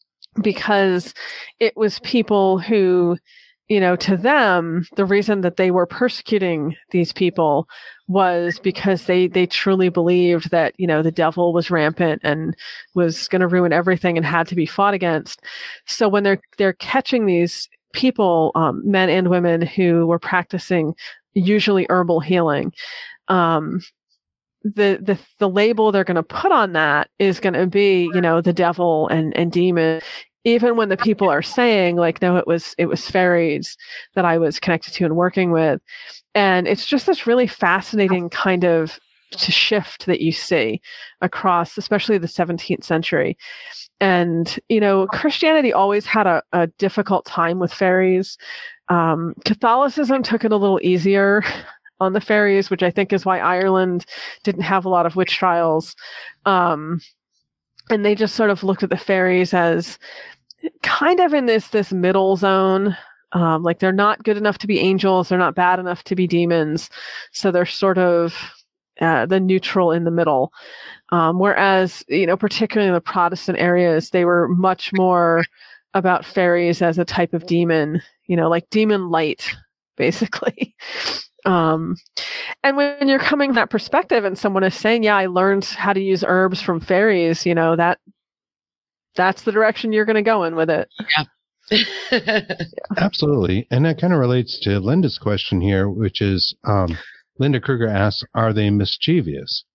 because it was people who, you know, to them, the reason that they were persecuting these people was because they, they truly believed that, you know, the devil was rampant and was going to ruin everything and had to be fought against. So when they're, they're catching these people, um, men and women who were practicing usually herbal healing, um, the, the, the label they're going to put on that is going to be, you know, the devil and, and demon. Even when the people are saying like, no, it was, it was fairies that I was connected to and working with. And it's just this really fascinating kind of shift that you see across, especially the seventeenth century. And, you know, Christianity always had a, a difficult time with fairies. Um, Catholicism took it a little easier on the fairies, which I think is why Ireland didn't have a lot of witch trials. Um, and they just sort of looked at the fairies as kind of in this, this middle zone. Um, like they're not good enough to be angels. They're not bad enough to be demons. So they're sort of uh, the neutral in the middle. Um, whereas, you know, particularly in the Protestant areas, they were much more about fairies as a type of demon, you know, like demon light, basically. Um, and when you're coming from that perspective and someone is saying, yeah, I learned how to use herbs from fairies, you know, that that's the direction you're going to go in with it. Yeah. Absolutely. And that kind of relates to Linda's question here, which is, um, Linda Kruger asks, are they mischievous?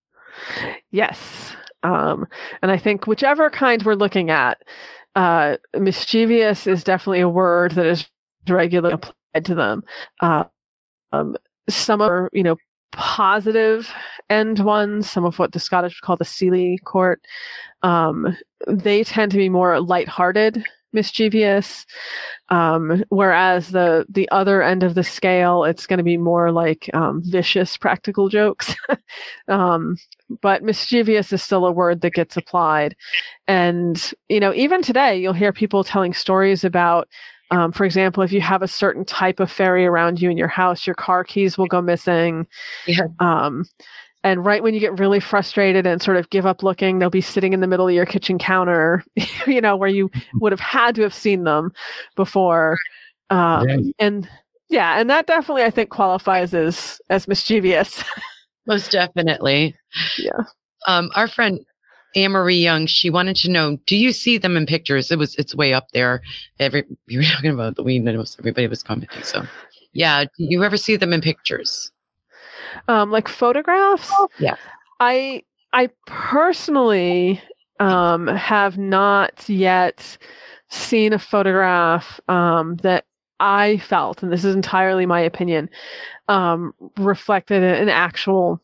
Yes. Um, and I think whichever kind we're looking at, uh, mischievous is definitely a word that is regularly applied to them. Uh, um, some are, you know, positive end ones, some of what the Scottish call the Seelie court. Um, they tend to be more lighthearted, mischievous, um, whereas the the other end of the scale, it's going to be more like um, vicious practical jokes. um, but mischievous is still a word that gets applied. And, you know, even today, you'll hear people telling stories about, um, for example, if you have a certain type of fairy around you in your house, your car keys will go missing. Yeah. Um, And right when you get really frustrated and sort of give up looking, they'll be sitting in the middle of your kitchen counter, you know, where you would have had to have seen them before. Um, Yeah. And yeah, and that definitely, I think, qualifies as as mischievous. Most definitely. Yeah. Um, our friend Anne-Marie Young, she wanted to know, do you see them in pictures? It was, it's way up there. Every, you were talking about the weed, and it was, everybody was commenting. So yeah. Do you ever see them in pictures? Um, like photographs? Yeah. I I personally um, have not yet seen a photograph um, that I felt, and this is entirely my opinion, um, reflected an actual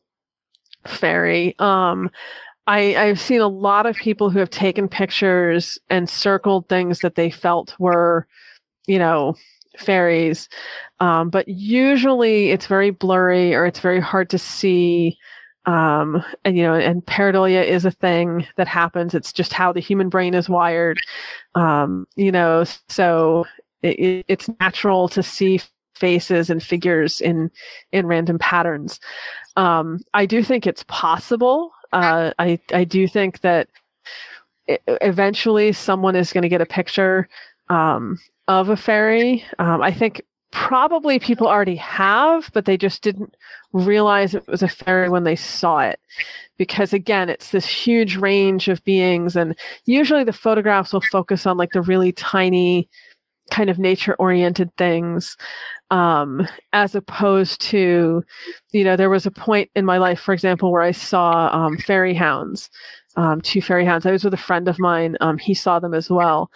fairy. Um, I, I've seen a lot of people who have taken pictures and circled things that they felt were, you know, fairies, um, but usually it's very blurry or it's very hard to see. Um, and you know, and pareidolia is a thing that happens. It's just how the human brain is wired. Um, you know, so it, it's natural to see faces and figures in in random patterns. Um, I do think it's possible. Uh, I I do think that it, eventually someone is going to get a picture Um, of a fairy. Um, I think probably people already have, but they just didn't realize it was a fairy when they saw it. Because again, it's this huge range of beings, and usually the photographs will focus on like the really tiny kind of nature-oriented things, um, as opposed to, you know, there was a point in my life, for example, where I saw um, fairy hounds, um, two fairy hounds. I was with a friend of mine. Um, he saw them as well.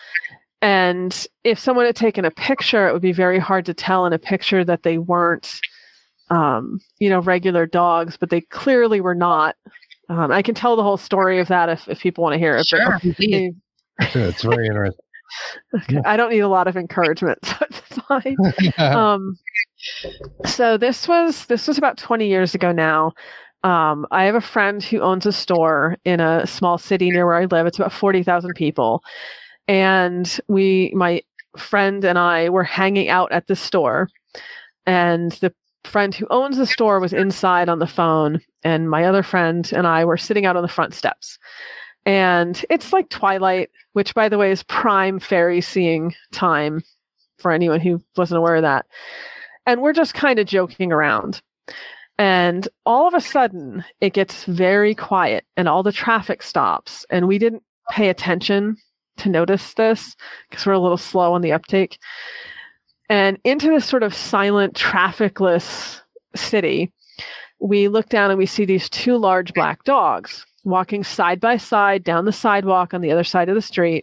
And if someone had taken a picture, it would be very hard to tell in a picture that they weren't, um, you know, regular dogs, but they clearly were not. Um, I can tell the whole story of that if, if people want to hear it. Sure. But they, It's very interesting. okay, I don't need a lot of encouragement, so it's fine. um, so this was this was about twenty years ago now. Um, I have a friend who owns a store in a small city near where I live. It's about forty thousand people. And we, my friend and I were hanging out at the store, and the friend who owns the store was inside on the phone, and my other friend and I were sitting out on the front steps. And it's like twilight, which, by the way, is prime fairy seeing time for anyone who wasn't aware of that. And we're just kind of joking around. And all of a sudden, it gets very quiet, and all the traffic stops, and we didn't pay attention to notice this because we're a little slow on the uptake. And into this sort of silent, trafficless city, we look down and we see these two large black dogs walking side by side down the sidewalk on the other side of the street.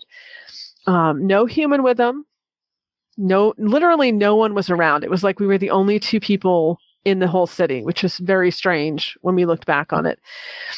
Um, no human with them. No, literally no one was around. It was like we were the only two people in the whole city, which was very strange when we looked back on it.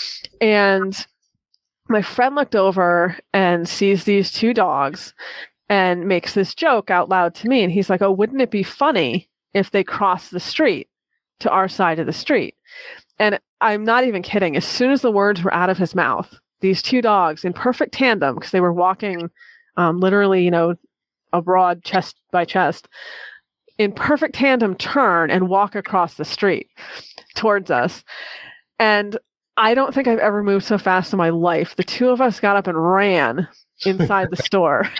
And my friend looked over and sees these two dogs and makes this joke out loud to me. And he's like, oh, wouldn't it be funny if they crossed the street to our side of the street? And I'm not even kidding. As soon as the words were out of his mouth, these two dogs in perfect tandem, because they were walking um, literally, you know, abroad chest by chest, in perfect tandem, turn and walk across the street towards us. And I don't think I've ever moved so fast in my life. The two of us got up and ran inside the store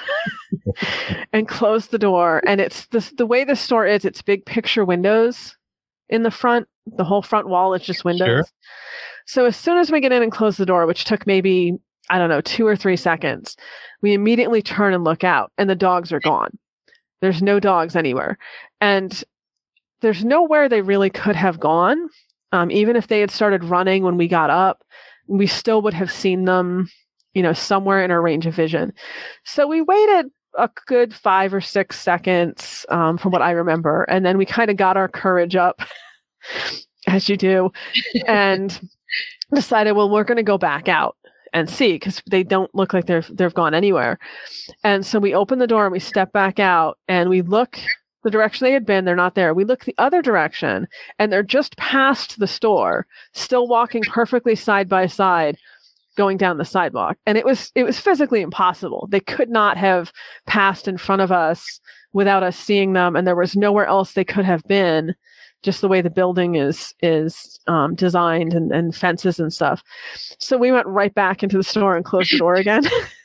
and closed the door. And it's this, the way the store is, it's big picture windows in the front. The whole front wall is just windows. Sure. So as soon as we get in and close the door, which took maybe, I don't know, two or three seconds, we immediately turn and look out, and the dogs are gone. There's no dogs anywhere. And there's nowhere they really could have gone. Um, even if they had started running when we got up, we still would have seen them, you know, somewhere in our range of vision. So we waited a good five or six seconds, um, from what I remember. And then we kind of got our courage up as you do, and decided, well, we're going to go back out and see, because they don't look like they've they've gone anywhere. And so we open the door and we step back out and we look the direction they had been. They're not there. We look the other direction and they're just past the store, still walking perfectly side by side, going down the sidewalk. And it was it was physically impossible. They could not have passed in front of us without us seeing them, and there was nowhere else they could have been, just the way the building is is um, designed and, and fences and stuff. So we went right back into the store and closed the door again.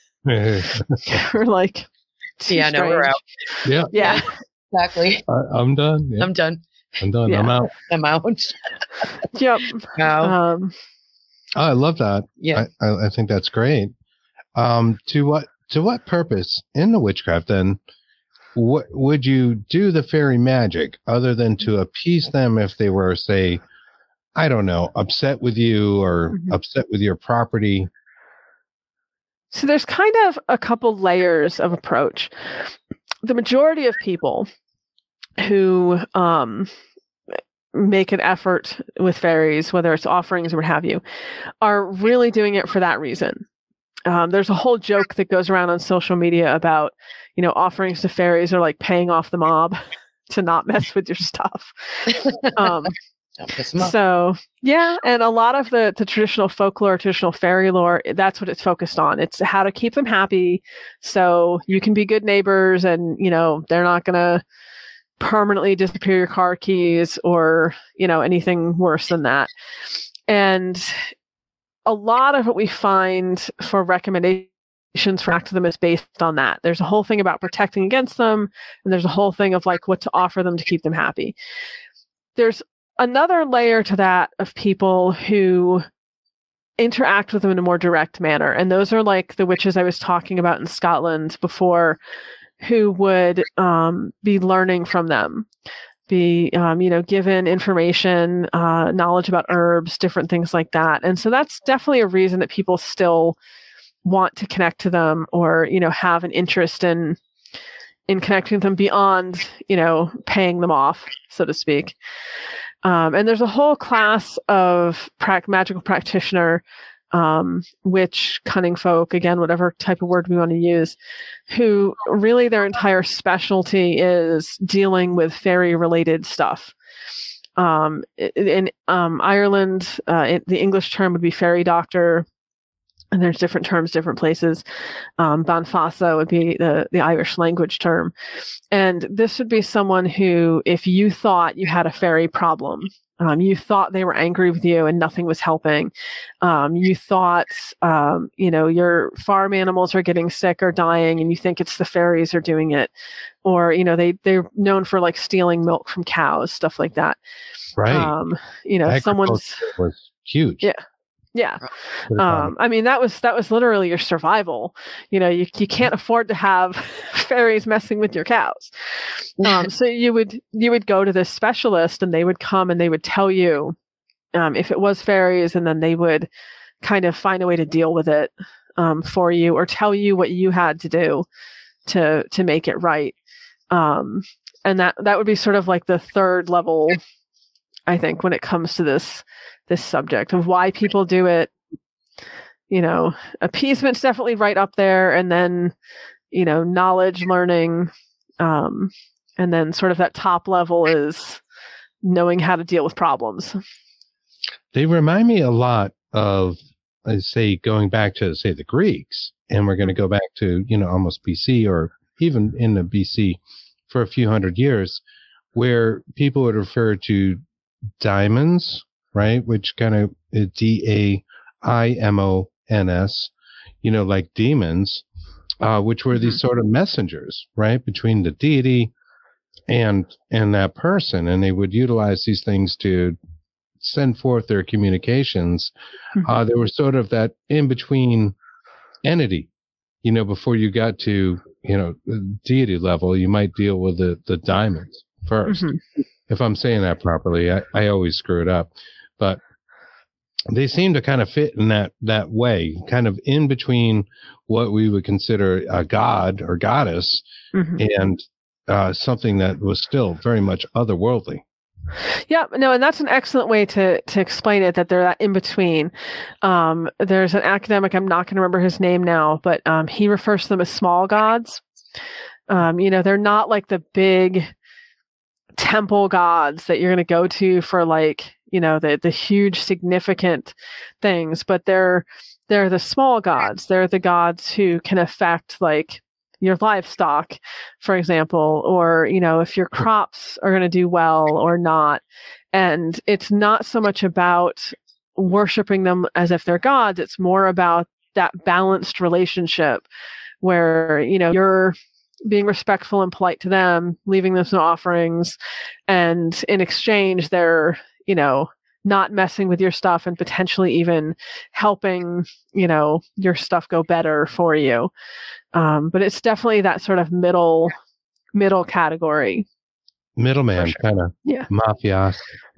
We're like, yeah, no, we're out. Yeah, yeah, exactly. I, I'm done. Yeah. I'm done. I'm done. Yeah. I'm out. I'm out. Yep. Wow. Um, Oh, I love that. Yeah, I, I, I think that's great. Um, to what to what purpose in the witchcraft then? What would you do the fairy magic other than to appease them if they were, say, I don't know, upset with you or mm-hmm. upset with your property? So there's kind of a couple layers of approach. The majority of people who um, make an effort with fairies, whether it's offerings or what have you, are really doing it for that reason. Um, there's a whole joke that goes around on social media about, you know, offerings to fairies are like paying off the mob to not mess with your stuff. Um, so yeah, and a lot of the, the traditional folklore, traditional fairy lore, that's what it's focused on. It's how to keep them happy so you can be good neighbors and, you know, they're not going to permanently disappear your car keys or, you know, anything worse than that. And a lot of what we find for recommendations for back to them is based on that. There's a whole thing about protecting against them, and there's a whole thing of like what to offer them to keep them happy. There's another layer to that of people who interact with them in a more direct manner, and those are like the witches I was talking about in Scotland before, who would um, be learning from them, be um, you know, given information, uh, knowledge about herbs, different things like that. And so that's definitely a reason that people still want to connect to them, or, you know, have an interest in in connecting with them beyond, you know, paying them off, so to speak. Um, and there's a whole class of pra- magical practitioner, um, witch, cunning folk, again, whatever type of word we want to use, who really their entire specialty is dealing with fairy-related stuff. Um, in um, Ireland, uh, it, the English term would be fairy doctor, and there's different terms, different places. Um, Banfasa would be the, the Irish language term. And this would be someone who, if you thought you had a fairy problem, um, you thought they were angry with you and nothing was helping, um, you thought, um, you know, your farm animals are getting sick or dying and you think it's the fairies are doing it, or, you know, they, they're known for like stealing milk from cows, stuff like that. Right. Um, you know, someone's was huge. Yeah. Yeah. Um, I mean, that was, that was literally your survival. You know, you, you can't afford to have fairies messing with your cows. Um, so you would, you would go to this specialist and they would come and they would tell you, um, if it was fairies, and then they would kind of find a way to deal with it, um, for you, or tell you what you had to do to, to make it right. Um, and that, that would be sort of like the third level, I think, when it comes to this, this subject of why people do it. You know, appeasement's definitely right up there, and then, you know, knowledge, learning, um, and then sort of that top level is knowing how to deal with problems. They remind me a lot of, I say, going back to, say, the Greeks, and we're going to go back to, you know, almost B C, or even in the B C for a few hundred years, where people would refer to daimons, right? Which kind of D A I M O N S, you know, like demons, uh, which were these sort of messengers, right, between the deity and and that person, and they would utilize these things to send forth their communications. Mm-hmm. Uh, there was sort of that in between entity, you know, before you got to, you know, the deity level, you might deal with the the daimons first. Mm-hmm. If I'm saying that properly, I, I always screw it up. But they seem to kind of fit in that, that way, kind of in between what we would consider a god or goddess, mm-hmm. and uh, something that was still very much otherworldly. Yeah, no, and that's an excellent way to to explain it, that they're that in between. Um, there's an academic, I'm not going to remember his name now, but um, he refers to them as small gods. Um, you know, they're not like the big temple gods that you're going to go to for like, you know, the the huge significant things, but they're they're the small gods. They're the gods who can affect like your livestock, for example, or, you know, if your crops are going to do well or not. And it's not so much about worshiping them as if they're gods. It's more about that balanced relationship where, you know, you're being respectful and polite to them, leaving them some offerings. And in exchange, they're, you know, not messing with your stuff and potentially even helping, you know, your stuff go better for you. Um, but it's definitely that sort of middle, middle category. Middleman, sure. kind of Yeah. mafioso.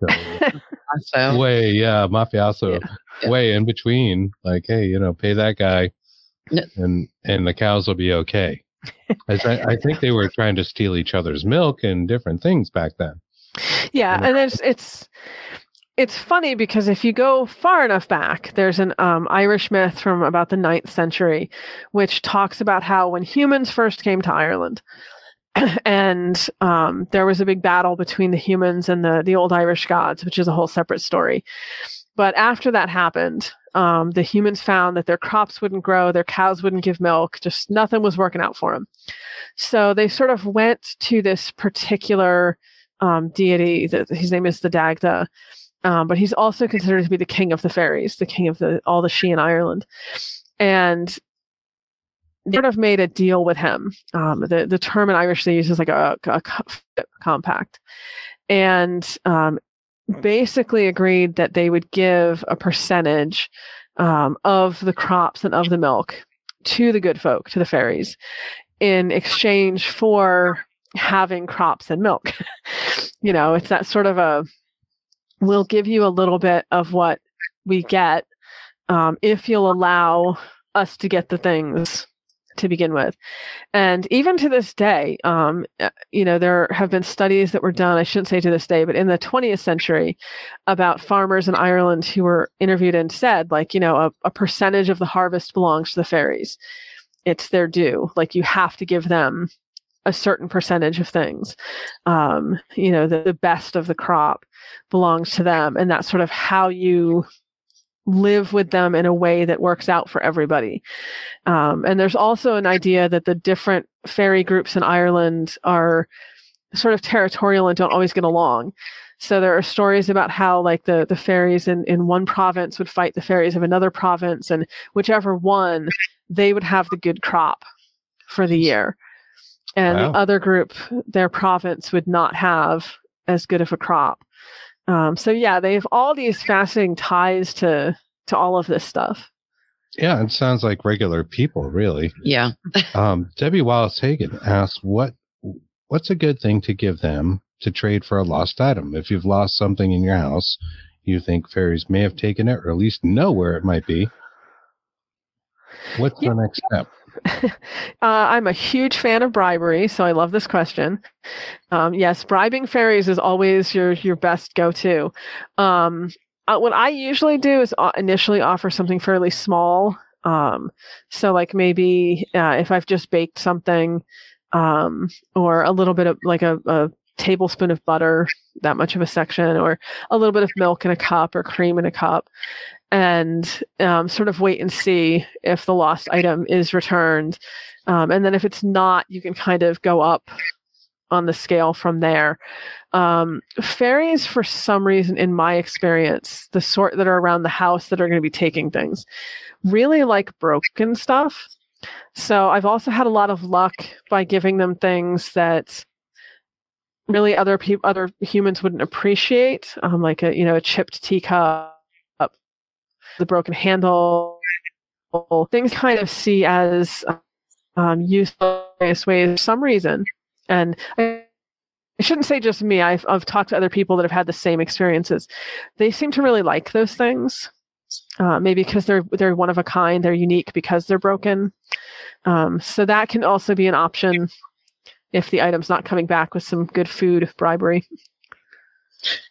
So, way, yeah, mafioso, Yeah. way in between. Like, hey, you know, pay that guy, No. and and the cows will be okay. As I, I think they were trying to steal each other's milk and different things back then. Yeah, and there's it's it's funny because if you go far enough back, there's an um, Irish myth from about the ninth century, which talks about how when humans first came to Ireland, and um, there was a big battle between the humans and the the old Irish gods, which is a whole separate story. But after that happened, um, the humans found that their crops wouldn't grow, their cows wouldn't give milk, just nothing was working out for them. So they sort of went to this particular um, deity. That his name is the Dagda. Um, but he's also considered to be the king of the fairies, the king of the all the She in Ireland. And they sort of made a deal with him. Um, the, the term in Irish they use is like a, a, a compact. And um, basically agreed that they would give a percentage um, of the crops and of the milk to the good folk, to the fairies, in exchange for having crops and milk. You know, it's that sort of a, we'll give you a little bit of what we get um, if you'll allow us to get the things to begin with. And even to this day, um, you know, there have been studies that were done, I shouldn't say to this day, but in the twentieth century about farmers in Ireland who were interviewed and said, like, you know, a, a percentage of the harvest belongs to the fairies. It's their due. Like, you have to give them a certain percentage of things. Um, you know, the, the best of the crop belongs to them. And that's sort of how you live with them in a way that works out for everybody. Um, and there's also an idea that the different fairy groups in Ireland are sort of territorial and don't always get along. So there are stories about how like the, the fairies in, in one province would fight the fairies of another province, and whichever won, they would have the good crop for the year. And Wow. the other group, their province would not have as good of a crop. Um, so yeah, they have all these fascinating ties to to all of this stuff. Yeah, it sounds like regular people, really. yeah. Um, Debbie Wallace Hagen asked, "What what's a good thing to give them to trade for a lost item? If you've lost something in your house, you think fairies may have taken it, or at least know where it might be. What's Yeah. the next step?" uh, I'm a huge fan of bribery, so I love this question. Um, yes, bribing fairies is always your your best go-to. Um, uh, what I usually do is uh, initially offer something fairly small. Um, so like maybe uh, if I've just baked something, um, or a little bit of like a, a tablespoon of butter, that much of a section, or a little bit of milk in a cup or cream in a cup. And um, sort of wait and see if the lost item is returned. Um, and then if it's not, you can kind of go up on the scale from there. Um, fairies, for some reason, in my experience, the sort that are around the house that are going to be taking things, really like broken stuff. So I've also had a lot of luck by giving them things that really other people, other humans wouldn't appreciate, um, like a, you know, a chipped teacup, the broken handle, things kind of see as um, useful in various ways for some reason. And I, I shouldn't say just me. I've, I've talked to other people that have had the same experiences. They seem to really like those things, uh, maybe because they're they're one of a kind. They're unique because they're broken. Um, so that can also be an option if the item's not coming back with some good food bribery.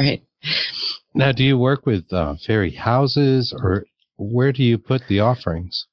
Right. Now, do you work with uh, fairy houses, or where do you put the offerings?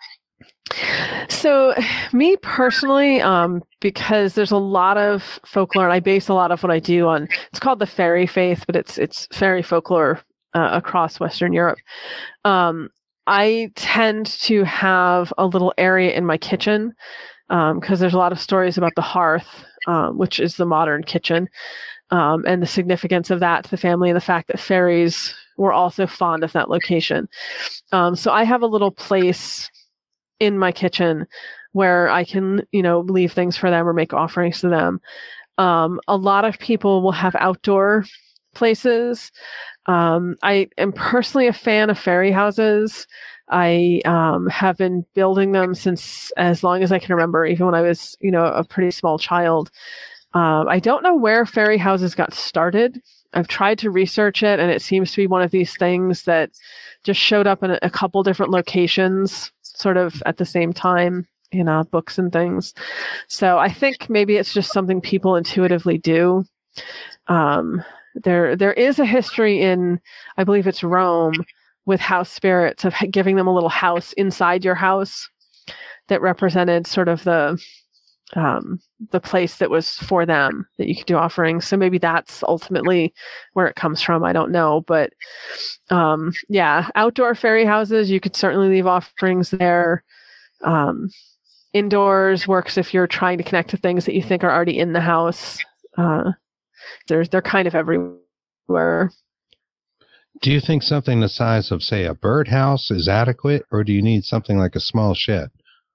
So, me personally, um, because there's a lot of folklore, and I base a lot of what I do on. It's called the fairy faith, but it's it's fairy folklore uh, across Western Europe. Um, I tend to have a little area in my kitchen because um, there's a lot of stories about the hearth, um, which is the modern kitchen, um, and the significance of that to the family, and the fact that fairies were also fond of that location. Um, so I have a little place in my kitchen where I can, you know, leave things for them or make offerings to them. Um, a lot of people will have outdoor places. Um, I am personally a fan of fairy houses. I um, have been building them since as long as I can remember, even when I was, you know, a pretty small child. Um, I don't know where fairy houses got started. I've tried to research it, and it seems to be one of these things that just showed up in a, a couple different locations, sort of at the same time in uh, books and things. So I think maybe it's just something people intuitively do. Um, there, there is a history in, I believe it's Rome, with house spirits of giving them a little house inside your house that represented sort of the um, the place that was for them that you could do offerings. So maybe that's ultimately where it comes from. I don't know, but um, yeah, outdoor fairy houses, you could certainly leave offerings there. Um, indoors works if you're trying to connect to things that you think are already in the house. Uh, there's they're kind of everywhere. Do you think something the size of, say, a birdhouse is adequate, or do you need something like a small shed?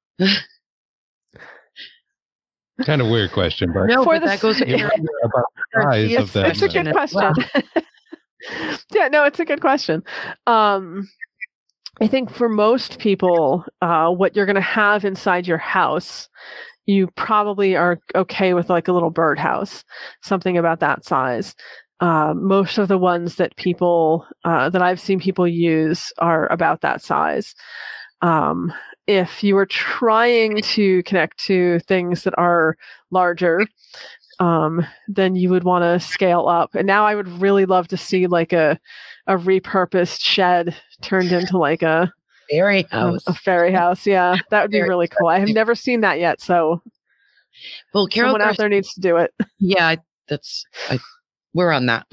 Kind of weird question, but no, For but the, that goes yeah, about the size it's, of that. it's a good question. Yeah, no, it's a good question. Um, I think for most people, uh, what you're going to have inside your house, you probably are okay with like a little birdhouse, something about that size. Uh, most of the ones that people uh, that I've seen people use are about that size. Um, if you were trying to connect to things that are larger, um, then you would want to scale up. And now I would really love to see like a a repurposed shed turned into like a fairy house. A, a fairy house, yeah, that would be really cool. I have never seen that yet, so well, Carol someone out there needs to do it. Yeah, that's. I, We're on that.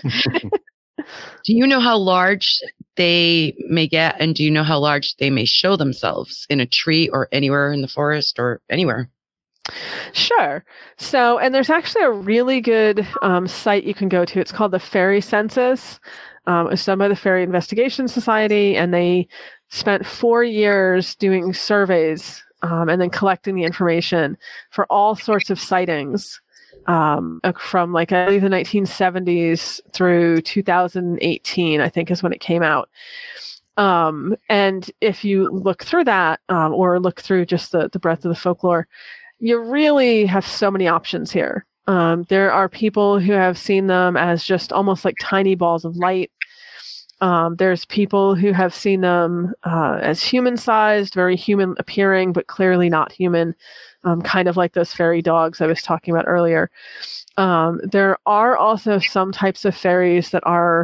Do you know how large they may get, and do you know how large they may show themselves in a tree or anywhere in the forest or anywhere? Sure. So, and there's actually a really good um, site you can go to. It's called the Fairy Census. Um, it's done by the Fairy Investigation Society, and they spent four years doing surveys um, and then collecting the information for all sorts of sightings. Um, from like I believe the nineteen seventies through two thousand eighteen, I think is when it came out. Um, and if you look through that, um, or look through just the, the breadth of the folklore, you really have so many options here. Um, there are people who have seen them as just almost like tiny balls of light. Um, there's people who have seen them uh, as human-sized, very human appearing, but clearly not human. Um, kind of like those fairy dogs I was talking about earlier. Um, there are also some types of fairies that are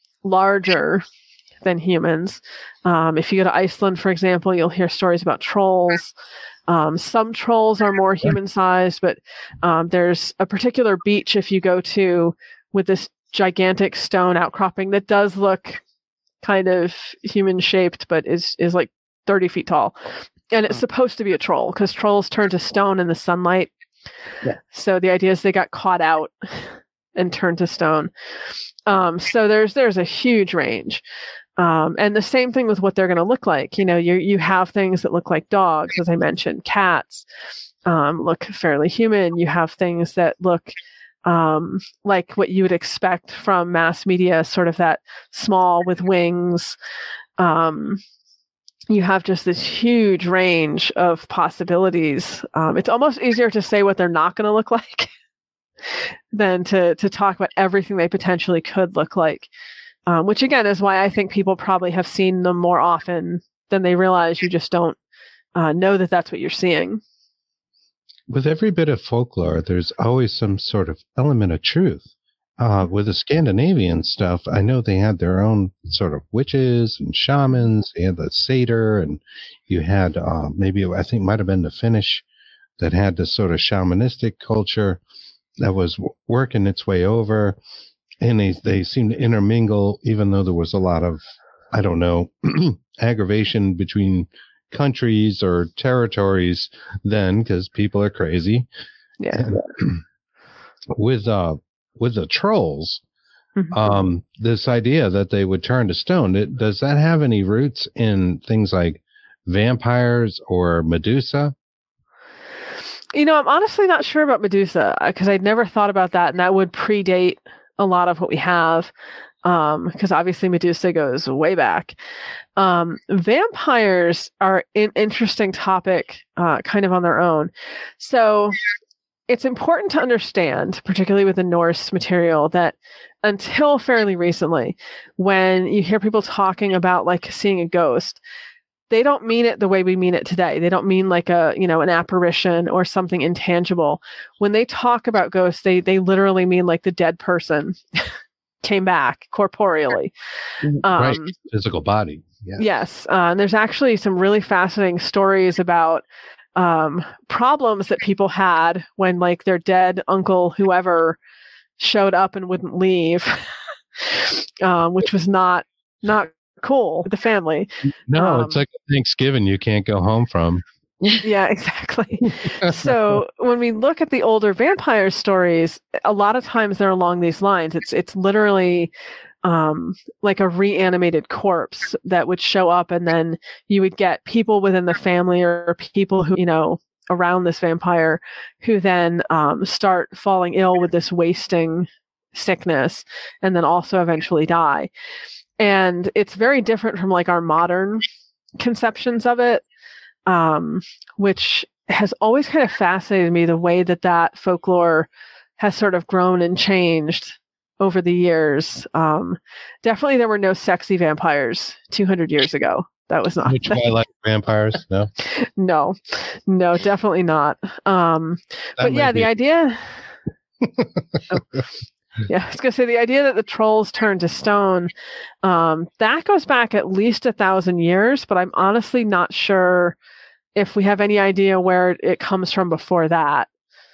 larger than humans. Um, if you go to Iceland, for example, you'll hear stories about trolls. Um, some trolls are more human-sized, but um, there's a particular beach if you go to with this gigantic stone outcropping that does look kind of human-shaped, but is is like thirty feet tall. And it's supposed to be a troll because trolls turn to stone in the sunlight. Yeah. So the idea is they got caught out and turned to stone. Um, so there's there's a huge range. Um, and the same thing with what they're going to look like. You know, you you have things that look like dogs, as I mentioned, cats um, look fairly human. You have things that look um, like what you would expect from mass media, sort of that small with wings. Um, you have just this huge range of possibilities. Um, it's almost easier to say what they're not going to look like than to to talk about everything they potentially could look like, um, which again is why I think people probably have seen them more often than they realize. You just don't uh, know that that's what you're seeing. With every bit of folklore, there's always some sort of element of truth. uh, with the Scandinavian stuff, I know they had their own sort of witches and shamans. They had the satyr, and you had uh, maybe I think it might have been the Finnish that had this sort of shamanistic culture that was w- working its way over, and they they seemed to intermingle, even though there was a lot of, I don't know, aggravation between countries or territories then, because people are crazy. Yeah. And, with uh with the trolls, Mhm. um, this idea that they would turn to stone, it, does that have any roots in things like vampires or Medusa? You know, I'm honestly not sure about Medusa because I'd never thought about that, and that would predate a lot of what we have. Um, because obviously Medusa goes way back. Um, vampires are an interesting topic, uh, kind of on their own. So it's important to understand, particularly with the Norse material, that until fairly recently, when you hear people talking about like seeing a ghost, they don't mean it the way we mean it today. They don't mean like a, you know, an apparition or something intangible. When they talk about ghosts, they they literally mean like the dead person came back corporeally. Um, Right, physical body. Yeah. Yes. Uh, and there's actually some really fascinating stories about um, problems that people had when like their dead uncle, whoever, showed up and wouldn't leave, um, which was not not cool with the family. No, Um, it's like Thanksgiving you can't go home from. Yeah, exactly. So when we look at the older vampire stories, a lot of times they're along these lines. It's it's literally um, like a reanimated corpse that would show up, and then you would get people within the family or people who, you know, around this vampire who then um, start falling ill with this wasting sickness and then also eventually die. And it's very different from like our modern conceptions of it. Um, which has always kind of fascinated me, the way that that folklore has sort of grown and changed over the years. Um, definitely there were no sexy vampires two hundred years ago. That was not. No Twilight vampires, no. No, no, definitely not. Um, That but might yeah, be- the idea. Oh. Yeah, I was going to say the idea that the trolls turned to stone, um, that goes back at least a thousand years, but I'm honestly not sure if we have any idea where it comes from before that.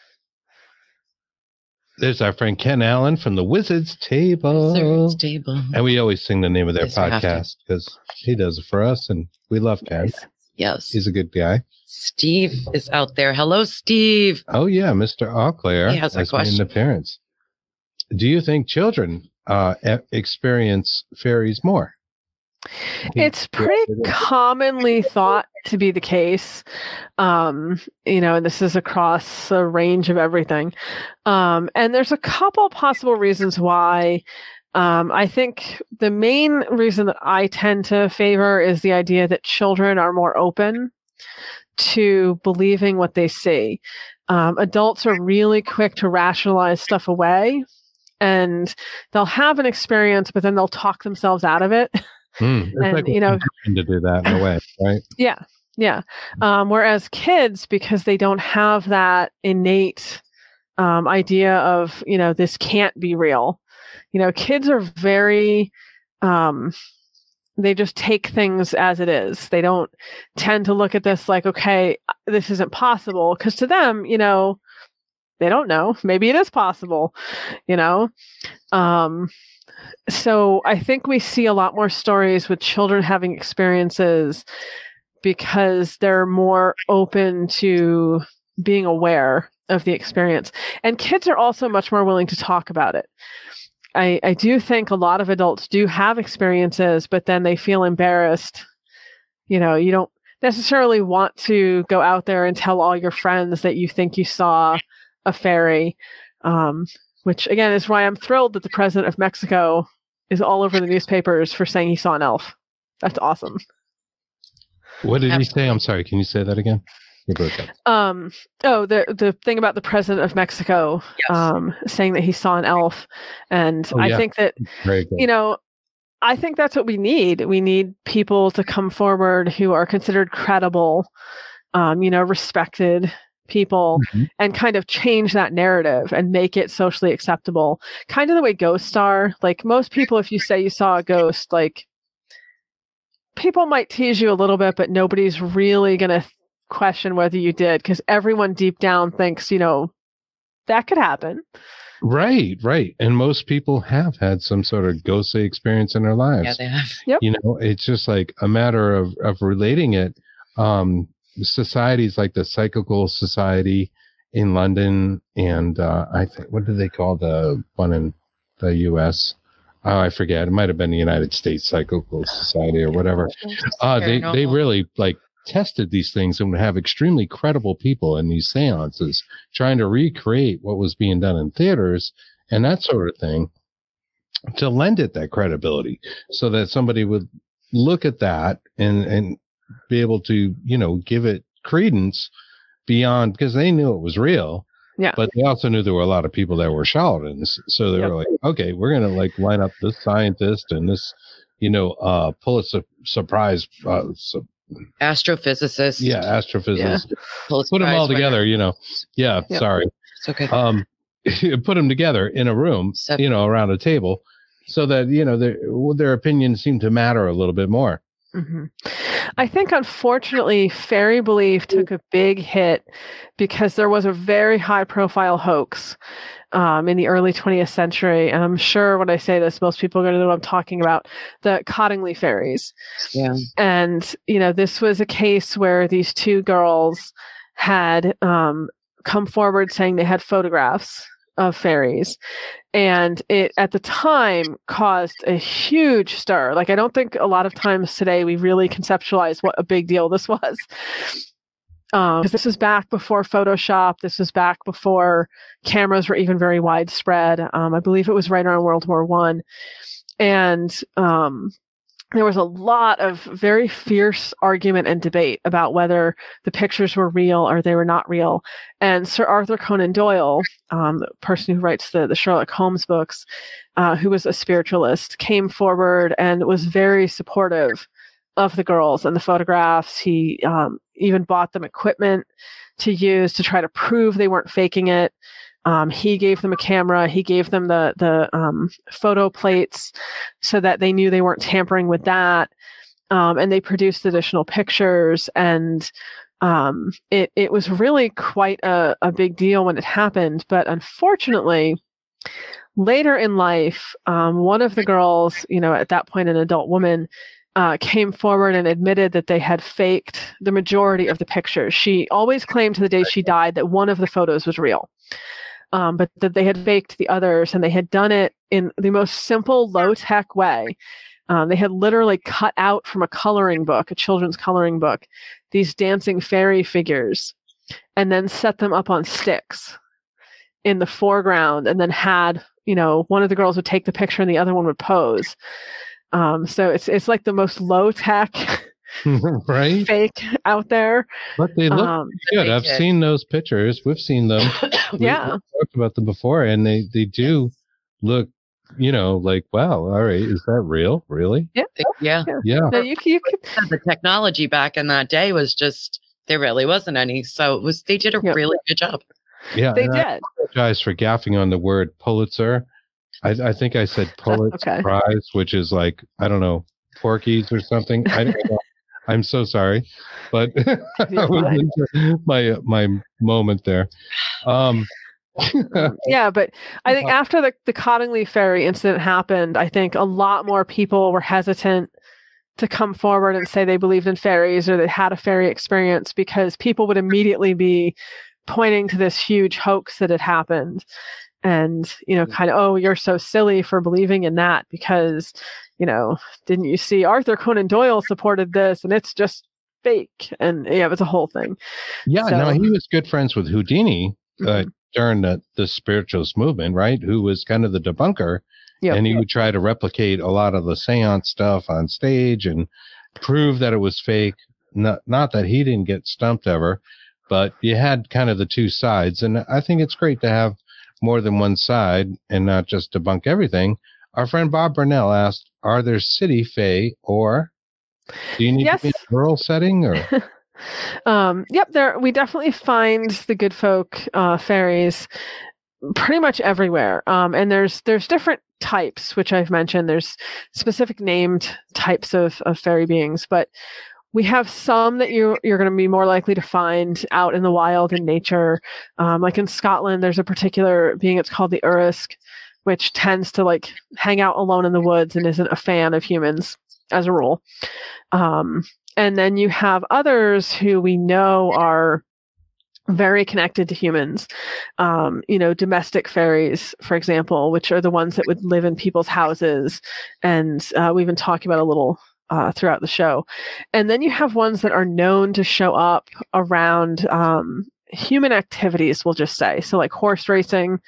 There's our friend Ken Allen from the Wizard's Table. Wizard's Table. And we always sing the name of their Yes, we have to. podcast because he does it for us, and we love Ken. Yes. He's a good guy. Steve is out there. Hello, Steve. Oh, yeah, Mister Auclair He has a has made an question. appearance. Do you think children uh, e- experience fairies more? It's pretty commonly thought to be the case. Um, you know, and this is across a range of everything. Um, and there's a couple possible reasons why. Um, I think the main reason that I tend to favor is the idea that children are more open to believing what they see. Um, adults are really quick to rationalize stuff away, and they'll have an experience, but then they'll talk themselves out of it. Hmm. It's And, like you know- we're to do that in a way, right? Yeah, yeah. Um, whereas kids, because they don't have that innate um, idea of, you know, this can't be real. You know, kids are very, um, they just take things as it is. They don't tend to look at this like, okay, this isn't possible. Because to them, you know, they don't know. Maybe it is possible, you know? Um, so I think we see a lot more stories with children having experiences because they're more open to being aware of the experience. And kids are also much more willing to talk about it. I, I do think a lot of adults do have experiences, but then they feel embarrassed. You know, you don't necessarily want to go out there and tell all your friends that you think you saw a fairy, um, which again is why I'm thrilled that the president of Mexico is all over the newspapers for saying he saw an elf. That's awesome. What did he say? I'm sorry. Can you say that again? You broke up. Um, oh, the the thing about the president of Mexico Yes. um, saying that he saw an elf, and Oh, I yeah. think that Very good. you know, I think that's what we need. We need people to come forward who are considered credible, um, you know, respected people Mm-hmm. and kind of change that narrative and make it socially acceptable. Kind of the way ghosts are. Like most people, if you say you saw a ghost, like people might tease you a little bit, but nobody's really going to question whether you did, because everyone deep down thinks, you know, that could happen. Right, right. And most people have had some sort of ghostly experience in their lives. Yeah, they have. Yep. You know, it's just like a matter of, of relating it. Um, societies like the Psychical Society in London, and uh, I think, what do they call the one in the U S? Oh, I forget. It might have been the United States Psychical Society or whatever. Uh, they, they really like tested these things and would have extremely credible people in these seances trying to recreate what was being done in theaters and that sort of thing to lend it that credibility so that somebody would look at that and, and be able to, you know, give it credence beyond, because they knew it was real. Yeah. But they also knew there were a lot of people that were charlatans. So they Yep. were like, okay, we're going to like line up this scientist and this, you know, uh, Pulitzer surprise, uh, su- Astrophysicist. yeah, astrophysicist. Pulitzer Put them all Prize winner. together, you know. Yeah, Yep. sorry. It's okay. Um, put them together in a room, Seven. you know, around a table, so that you know their their opinions seem to matter a little bit more. Mm-hmm. I think, unfortunately, fairy belief took a big hit because there was a very high-profile hoax um, in the early twentieth century. And I'm sure when I say this, most people are going to know what I'm talking about, the Cottingley fairies. Yeah. And, you know, this was a case where these two girls had um, come forward saying they had photographs of fairies. And it, at the time, caused a huge stir. Like, I don't think a lot of times today we really conceptualize what a big deal this was. Um, 'cause this was back before Photoshop. This was back before cameras were even very widespread. Um, I believe it was right around World War One. And um, there was a lot of very fierce argument and debate about whether the pictures were real or they were not real. And Sir Arthur Conan Doyle, um, the person who writes the, the Sherlock Holmes books, uh, who was a spiritualist, came forward and was very supportive of the girls and the photographs. He um, even bought them equipment to use to try to prove they weren't faking it. Um, he gave them a camera. He gave them the the um, photo plates so that they knew they weren't tampering with that. Um, and they produced additional pictures. And um, it it was really quite a, a big deal when it happened. But unfortunately, later in life, um, one of the girls, you know, at that point an adult woman, uh, came forward and admitted that they had faked the majority of the pictures. She always claimed to the day she died that one of the photos was real. Um, but that they had faked the others, and they had done it in the most simple, low-tech way. Um, they had literally cut out from a coloring book, a children's coloring book, these dancing fairy figures, and then set them up on sticks in the foreground, and then had, you know, one of the girls would take the picture and the other one would pose. Um, so it's it's like the most low-tech Right? fake out there. But they look Um, good. They I've did. seen those pictures. We've seen them. We- Yeah. We've talked about them before, and they, they do look, you know, like, wow, all right, is that real? Really? They- yeah. Yeah. no, you, c- you could, The technology back in that day was just, there really wasn't any. So it was, they did a Yep. really good job. Yeah. they and I did. apologize for gaffing on the word Pulitzer. I, I think I said Pulitzer okay. Prize, which is like, I don't know, Porky's or something. I don't know. I'm so sorry, but that was my my moment there. Um, Yeah, but I think after the, the Cottingley Ferry incident happened, I think a lot more people were hesitant to come forward and say they believed in fairies or they had a fairy experience, because people would immediately be pointing to this huge hoax that had happened. And, you know, kind of, oh, you're so silly for believing in that because, you know, didn't you see Arthur Conan Doyle supported this and it's just fake? And yeah, it was a whole thing. yeah, So- no, he was good friends with Houdini uh, Mhm. during the, the spiritualist movement, right? Who was kind of the debunker. Yep. And he would try to replicate a lot of the seance stuff on stage and prove that it was fake. Not, not that he didn't get stumped ever, but you had kind of the two sides. And I think it's great to have more than one side and not just debunk everything. Our friend Bob Burnell asked, are there city fae, or do you need Yes. to be in a rural setting? Or Um, yep, there we definitely find the good folk uh, fairies pretty much everywhere. Um, and there's there's different types, which I've mentioned. There's specific named types of, of fairy beings, but we have some that you you're going to be more likely to find out in the wild in nature. Um, like in Scotland, there's a particular being. It's called the Urisk, which tends to like hang out alone in the woods and isn't a fan of humans as a rule. Um, and then you have others who we know are very connected to humans. Um, you know, domestic fairies, for example, which are the ones that would live in people's houses. And uh, we've been talking about a little uh, throughout the show. And then you have ones that are known to show up around um, human activities, we'll just say. So like horse racing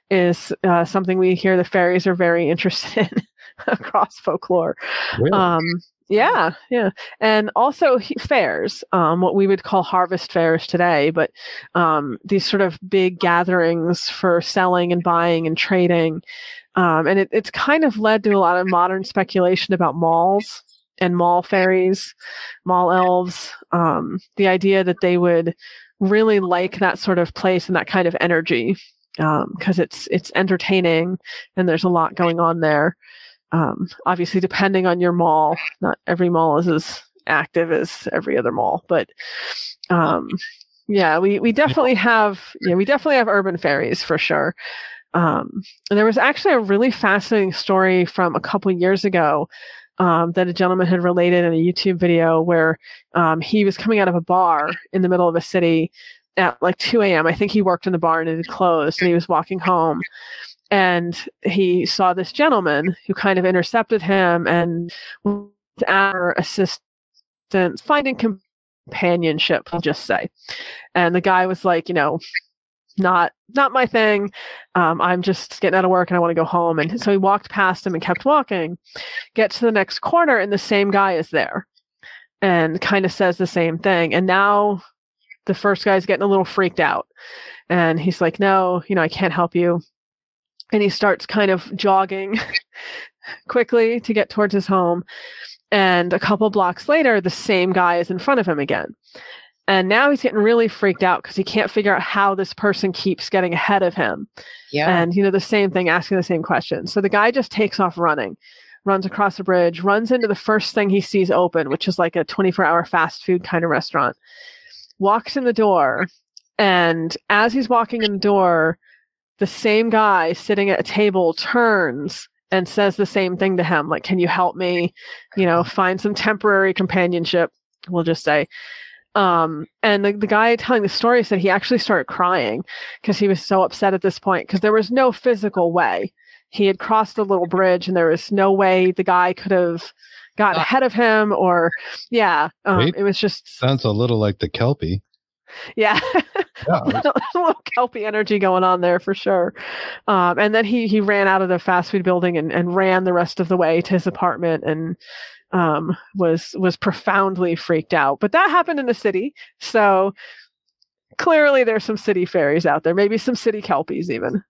is uh, something we hear the fairies are very interested in across folklore. Really? Um, Yeah, yeah. And also he- fairs, um, what we would call harvest fairs today, but um, these sort of big gatherings for selling and buying and trading. Um, and it, it's kind of led to a lot of modern speculation about malls and mall fairies, mall elves, um, the idea that they would really like that sort of place and that kind of energy because um, it's it's entertaining and there's a lot going on there. Um, obviously, depending on your mall, not every mall is as active as every other mall, but um, yeah, we, we definitely have yeah we definitely have urban fairies for sure. Um, and there was actually a really fascinating story from a couple years ago um, that a gentleman had related in a YouTube video where um, he was coming out of a bar in the middle of a city at like two a.m. I think he worked in the bar and it had closed, and he was walking home. And he saw this gentleman who kind of intercepted him and was our assistant finding companionship, I'll just say. And the guy was like, you know, not not my thing. Um, I'm just getting out of work and I want to go home. And so he walked past him and kept walking, gets to the next corner and the same guy is there and kind of says the same thing. And now the first guy's getting a little freaked out. And he's like, no, you know, I can't help you. And he starts kind of jogging quickly to get towards his home. And a couple blocks later, the same guy is in front of him again. And now he's getting really freaked out because he can't figure out how this person keeps getting ahead of him. Yeah. And, you know, the same thing, asking the same question. So the guy just takes off running, runs across the bridge, runs into the first thing he sees open, which is like a twenty-four hour fast food kind of restaurant, walks in the door. And as he's walking in the door, the same guy sitting at a table turns and says the same thing to him. Like, can you help me, you know, find some temporary companionship, we'll just say. Um, and the, the guy telling the story said he actually started crying because he was so upset at this point because there was no physical way. He had crossed a little bridge and there was no way the guy could have gotten uh, ahead of him or, yeah, um, wait, it was just. Sounds a little like the Kelpie. Yeah, yeah. a, little, a little Kelpie energy going on there for sure. Um, and then he he ran out of the fast food building and, and ran the rest of the way to his apartment and um, was was profoundly freaked out. But that happened in the city, so clearly there's some city fairies out there, maybe some city Kelpies even.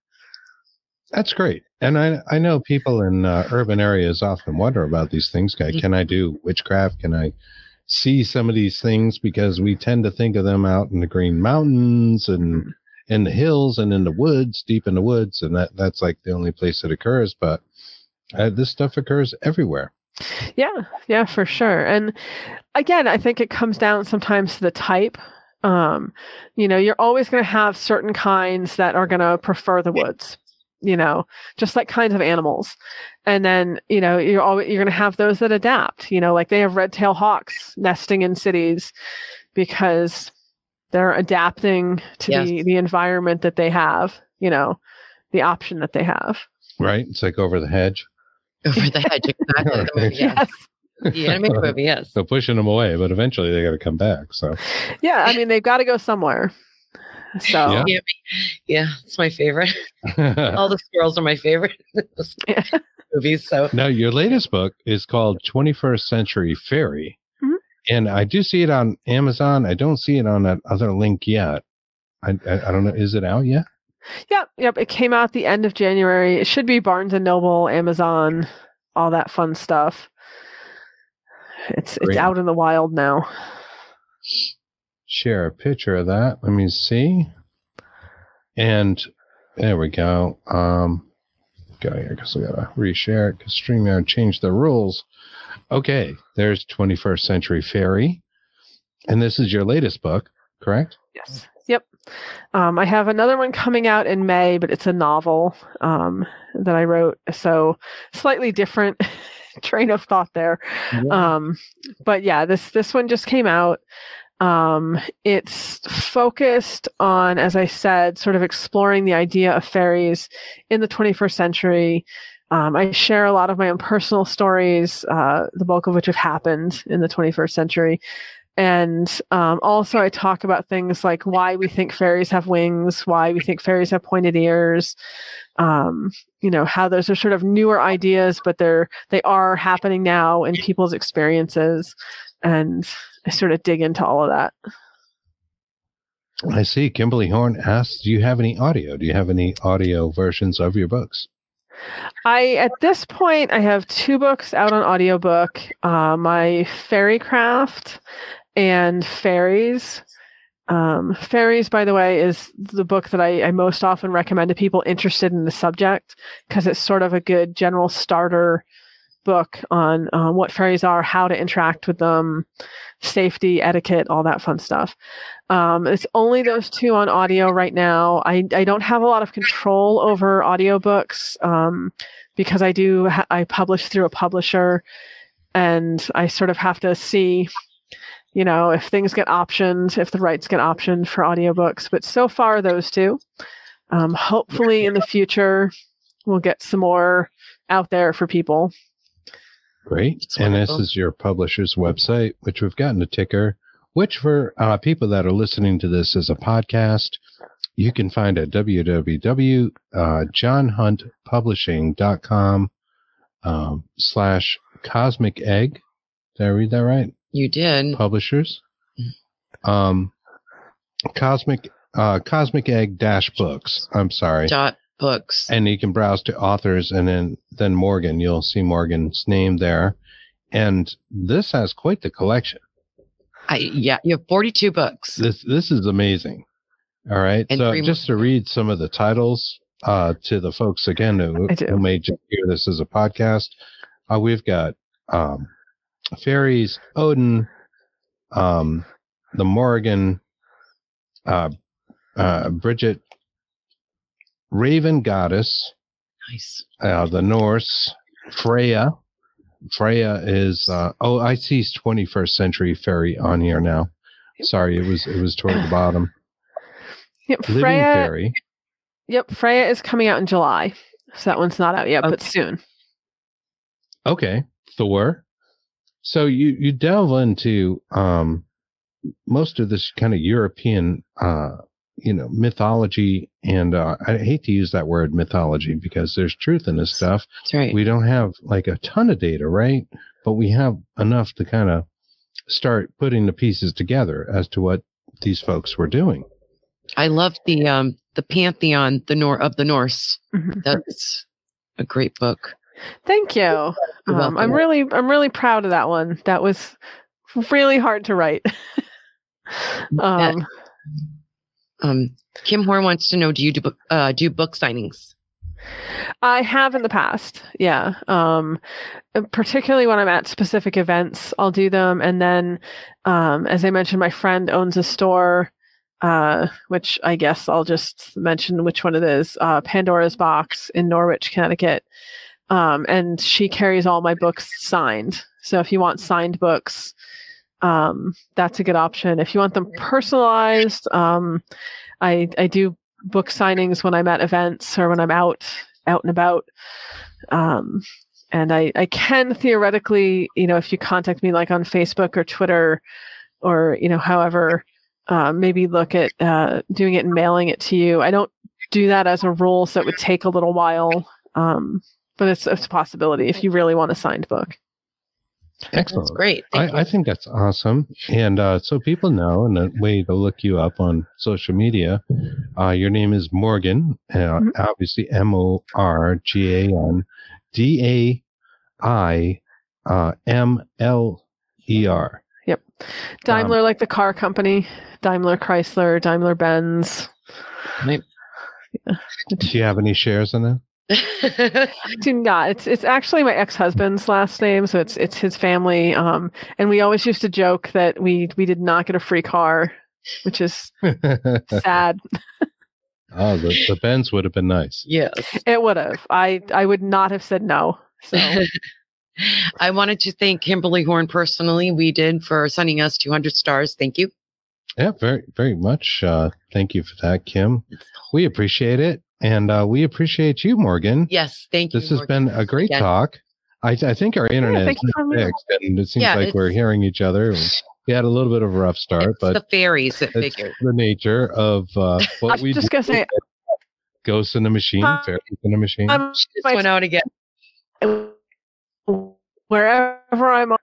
That's great. And I I know people in uh, urban areas often wonder about these things. Can, can I do witchcraft? Can I see some of these things, because we tend to think of them out in the Green Mountains and in the hills and in the woods, deep in the woods, and that that's like the only place it occurs. But uh, this stuff occurs everywhere. Yeah, yeah, for sure. And again, I think it comes down sometimes to the type. Um, you know, you're always going to have certain kinds that are going to prefer the woods. You know, just like kinds of animals. And then, you know, you're always, you're going to have those that adapt, you know, like they have red-tailed hawks nesting in cities because they're adapting to yes. the, the environment that they have, you know, the option that they have. Right. It's like Over the Hedge. Over the Hedge, exactly. The movie, yes. yes. The animated movie, yes. So pushing them away, but eventually they got to come back. So, yeah, I mean, they've got to go somewhere. So yeah, yeah, it's my favorite. All the squirrels are my favorite yeah. movies. So now your latest book is called twenty-first Century Fairy, mm-hmm. and I do see it on Amazon. I don't see it on that other link yet. I, I I don't know. Is it out yet? Yep, yep. It came out the end of January. It should be Barnes and Noble, Amazon, all that fun stuff. It's Great. It's out in the wild now. share a picture of that. Let me see. And there we go. Um, go here because I gotta reshare it because StreamYard changed the rules. Okay, there's twenty-first Century Fairy, and this is your latest book, correct? Yes. Yep. Um, I have another one coming out in May, but it's a novel um, that I wrote, so slightly different train of thought there. Yeah. Um, but yeah, this this one just came out. Um, it's focused on, as I said, sort of exploring the idea of fairies in the twenty-first century. Um, I share a lot of my own personal stories, uh, the bulk of which have happened in the twenty-first century. And um, also I talk about things like why we think fairies have wings, why we think fairies have pointed ears, um, you know, how those are sort of newer ideas, but they're, they are happening now in people's experiences. And I sort of dig into all of that. I see. Kimberly Horn asks, do you have any audio? Do you have any audio versions of your books? I, at this point, I have two books out on audiobook, uh, my Fairycraft and Fairies. Um, Fairies, by the way, is the book that I, I most often recommend to people interested in the subject because it's sort of a good general starter book on um, what fairies are, how to interact with them, safety, etiquette, all that fun stuff. Um, it's only those two on audio right now. I, I don't have a lot of control over audiobooks um, because I do ha- I publish through a publisher, and I sort of have to see, you know, if things get optioned, if the rights get optioned for audiobooks. But so far, those two. Um, hopefully, in the future, we'll get some more out there for people. Great. And this is your publisher's website, which we've gotten a ticker, which for uh, people that are listening to this as a podcast, you can find at w w w dot john hunt publishing dot com um, slash cosmic egg. Did I read that right? You did. Publishers. Um, cosmic, uh, cosmic egg dash books. I'm sorry. Dot books. And you can browse to authors, and then then Morgan, you'll see Morgan's name there. And this has quite the collection. I yeah, you have forty-two books. This this is amazing. All right. And so just to read some of the titles uh, to the folks again who, who may just hear this as a podcast, uh, we've got um, Fairies, Odin, um, the Morrigan, uh, uh, Bridget, Raven Goddess, nice. Uh, the Norse, Freya. Freya is uh, oh, I see twenty-first Century Fairy on here now. Sorry, it was it was toward the bottom. Yep, Living Freya. Fairy. Yep, Freya is coming out in July, so that one's not out yet, okay. But soon. Okay, Thor. So you you delve into um most of this kind of European uh you know mythology, and uh, I hate to use that word mythology because there's truth in this stuff. That's right. We don't have like a ton of data, right? But we have enough to kind of start putting the pieces together as to what these folks were doing. I love the um the Pantheon, the Nor of the Norse. Mm-hmm. That's a great book. Thank you. Um, I'm really I'm really proud of that one. That was really hard to write. um. Yeah. Um, Kim Horn wants to know, do you do, uh, do book signings? I have in the past. Yeah. Um, particularly when I'm at specific events, I'll do them. And then, um, as I mentioned, my friend owns a store, uh, which I guess I'll just mention which one it is, uh, Pandora's Box in Norwich, Connecticut. Um, and she carries all my books signed. So if you want signed books, Um, that's a good option. If you want them personalized, um, I I do book signings when I'm at events or when I'm out out and about. Um, and I, I can theoretically, you know, if you contact me like on Facebook or Twitter or, you know, however, uh, maybe look at uh, doing it and mailing it to you. I don't do that as a rule, so it would take a little while. Um, but it's, it's a possibility if you really want a signed book. Excellent. That's great. I, I think that's awesome. And uh, so people know, and a way to look you up on social media, uh, your name is Morgan, uh, mm-hmm. obviously M O R G A N D A I M L E R. Yep. Daimler, um, like the car company, Daimler Chrysler, Daimler Benz. Maybe. Yeah. Do you have any shares in that? Do not. It's it's actually my ex-husband's last name, so it's it's his family. Um, and we always used to joke that we we did not get a free car, which is sad. Oh, the, the Benz would have been nice. Yes, it would have. I I would not have said no. So. I wanted to thank Kimberly Horn personally. We did for sending us two hundred stars. Thank you. Yeah, very very much. Uh, thank you for that, Kim. We appreciate it. And uh, we appreciate you, Morgan. Yes, thank you. This has Morgan. been a great Again. talk. I, I think our internet yeah, is fixed, and it seems yeah, like we're hearing each other. We had a little bit of a rough start, it's but the fairies that it's figure. the nature of uh, what I we just do. Gonna say, Ghosts in the Machine, uh, Fairies in the Machine. Um, Just went out again. Wherever I'm on,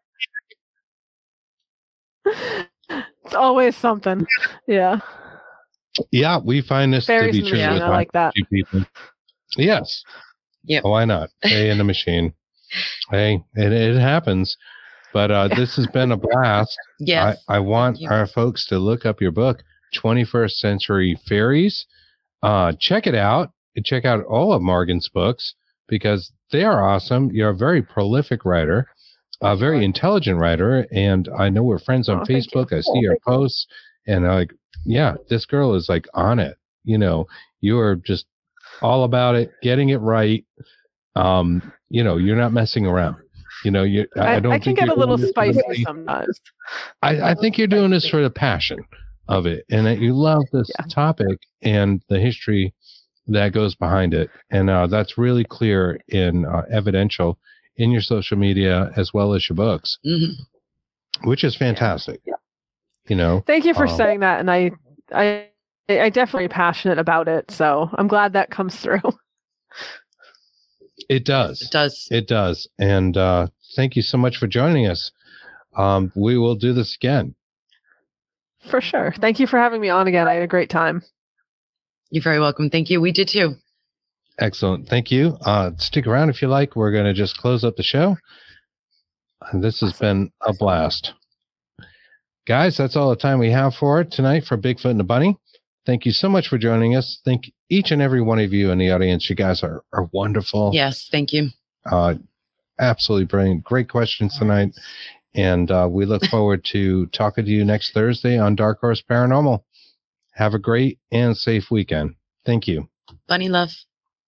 it's always something. Yeah. Yeah, we find this Fairies to be in the true. Machine, I like that. People. Yes. Yeah. Why not? Hey, in the machine. Hey, it, it happens. But uh, this has been a blast. Yes. I, I want our folks to look up your book, twenty-first Century Fairies. Uh, check it out. And check out all of Morgan's books because they are awesome. You're a very prolific writer, a very intelligent writer. And I know we're friends on Oh, Facebook. I see your posts and I'm like, yeah, this girl is like on it. You know, you are just all about it, getting it right. Um, you know, you're not messing around. You know, you. I, I don't. I can think get a little spicy really, sometimes. I, I think you're doing this for the passion of it, and that you love this yeah. topic and the history that goes behind it, and uh, that's really clear in uh, evidential in your social media as well as your books, mm-hmm. which is fantastic. Yeah. You know. Thank you for um, saying that, and I, I, I definitely passionate about it. So I'm glad that comes through. It does. It does. It does. And uh, thank you so much for joining us. Um, we will do this again. For sure. Thank you for having me on again. I had a great time. You're very welcome. Thank you. We did too. Excellent. Thank you. Uh, stick around if you like. We're going to just close up the show. And this has been a blast. Guys, that's all the time we have for it tonight for Bigfoot and the Bunny. Thank you so much for joining us. Thank each and every one of you in the audience. You guys are, are wonderful. Yes, thank you. Uh, absolutely brilliant. Great questions tonight. And uh, we look forward to talking to you next Thursday on Dark Horse Paranormal. Have a great and safe weekend. Thank you. Bunny love.